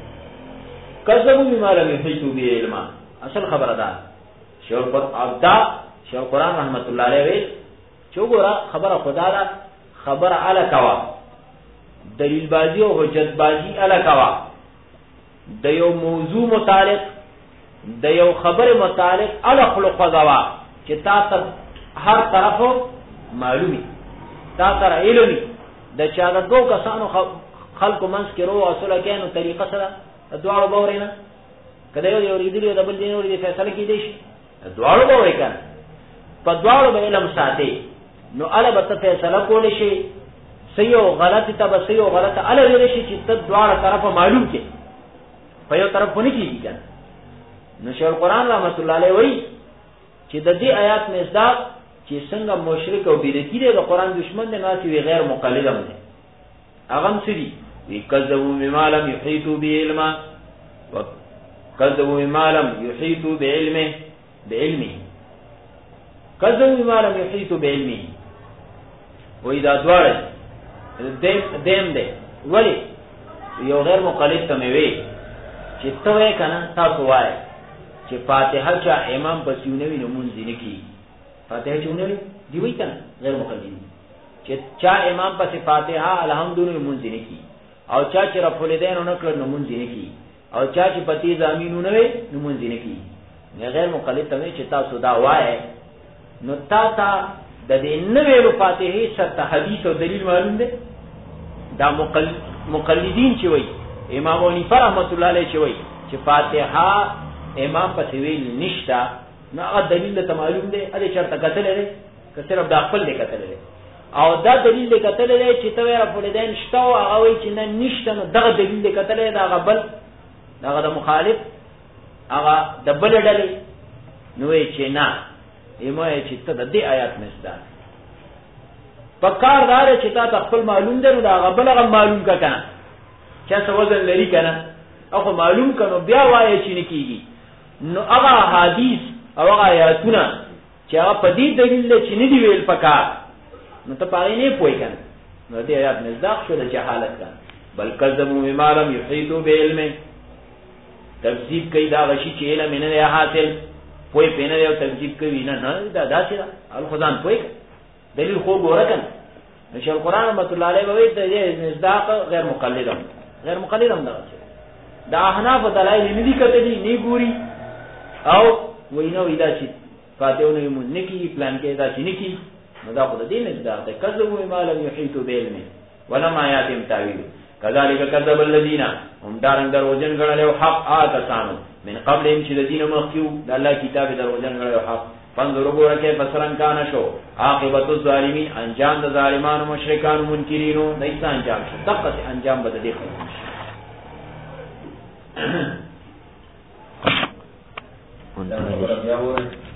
کذبو بما لم یحیطو بی علما اصل خبر دا شیخ عبدا شیخ قرآن رحمت اللہ علیہ ویس چو گورا خبر خدا دا خبر علا کوا دلیل بازی او حجت بازی الکوا د یو موضوع متعلق د یو خبر متعلق الخلق غوا چې تاسو هر طرفو معلومي تاسو را علمي د چا د دوه کسانو خلکو منځ کې رو اصله کینو طریقه سره دواړو باورینه کله یو یو ریډیو دبل دین ورې فیصله کې دي دواړو باورې کنه په دواړو به علم ساتي نو اله به فیصله کول شي صحیح او غلط ته به صحیح او غلط اله لري شي چې ته دواړه طرفه معلوم کې په یو طرف نه کیږي کنه نو شیخ قرآن رحمت الله علیه وی چې د دې آیات مصداق چې څنګه مشرک او بدعتي دی د قرآن دشمن دی نه چې غیر مقلد هم دی هغه سړي کذبوا بما لم يحيطوا بعلمه وكذبوا بما لم يحيطوا بعلمه بعلمه كذبوا بما لم يحيطوا بعلمه واذا دواره دیم دیم دی ولی یو غیر مقلد ته وی چې ته وای کنه تاسو وای چې فاتحه چا امام بسیونوي نو مونږ دي نه کی فاتحه چونوي دی وای کنه غیر مقلد چې چا امام پس فاتحه الحمدلله مونږ دي نه کی او چا چې رفع الیدین نو کړ نو مونږ دي نه کی او چا چې پتی زامینو نه وي نو مونږ دي نه کی غیر مقلد ته چې تاسو دا وای نو تا تا د دې نوې فاتحه سره حدیث او دلیل معلوم دی دا مقلدین چې وای امام حنیفه رحمۃ اللہ علیہ چې وای چې فاتحه امام پسې ویل نشتا نو هغه دلیل ته معلوم دی اده چرته کتل لري که صرف د خپل دی کتل لري او دا دلیل دی کتل لري چې ته ورته فلدین شته او هغه وای چې نه نشته نو دغه دلیل دی کتل لري دا غبل دا د مخالف هغه د بل ډلې نو یې چې نه ایمه چې ته د دې آیات مصداق پکار دار چې تا خپل معلوم دی نو دا غبل غ معلوم کا کنه چا څه وزن لري کنه او معلوم کنو بیا وایي چې نکیږي نو هغه حدیث او هغه آیاتونه چې هغه په دې دلیل چې نه دی ویل پکار نو ته پاره نه پوي کنه نو دې آیات مزداق شو د جهالت کنه بل کذبوا بما لم يحيطوا بعلمه تکذیب کوي دا غشي چې علم نه حاصل پوي پینه یو تکذیب کوي نه نه دا داسې الخدان پوي دلیل خو ګوره کنه نشه القرآن رحمت الله علیه وی ته مصداق غیر مقلدم غیر مقلدم دا دا احناف دلایل نه دي کتلی نه ګوري او وینو ودا چې فاتحونه مون نکی پلان کې دا چې نکی نو دا خو د دین مصداق ده کذبوا ما لم يحيطوا بعلمه ولما ياتم تاويل كذلك كذب الذين هم دارن دروژن غړل حق آتسانو من قبلهم چې د دین مخکیو د الله کتاب دروژن غړل حق فانظر وګوره کې فسرن کان شو عاقبت الظالمین انجام د ظالمانو مشرکانو منکرینو دایته انجام شو دغه انجام بد دی خو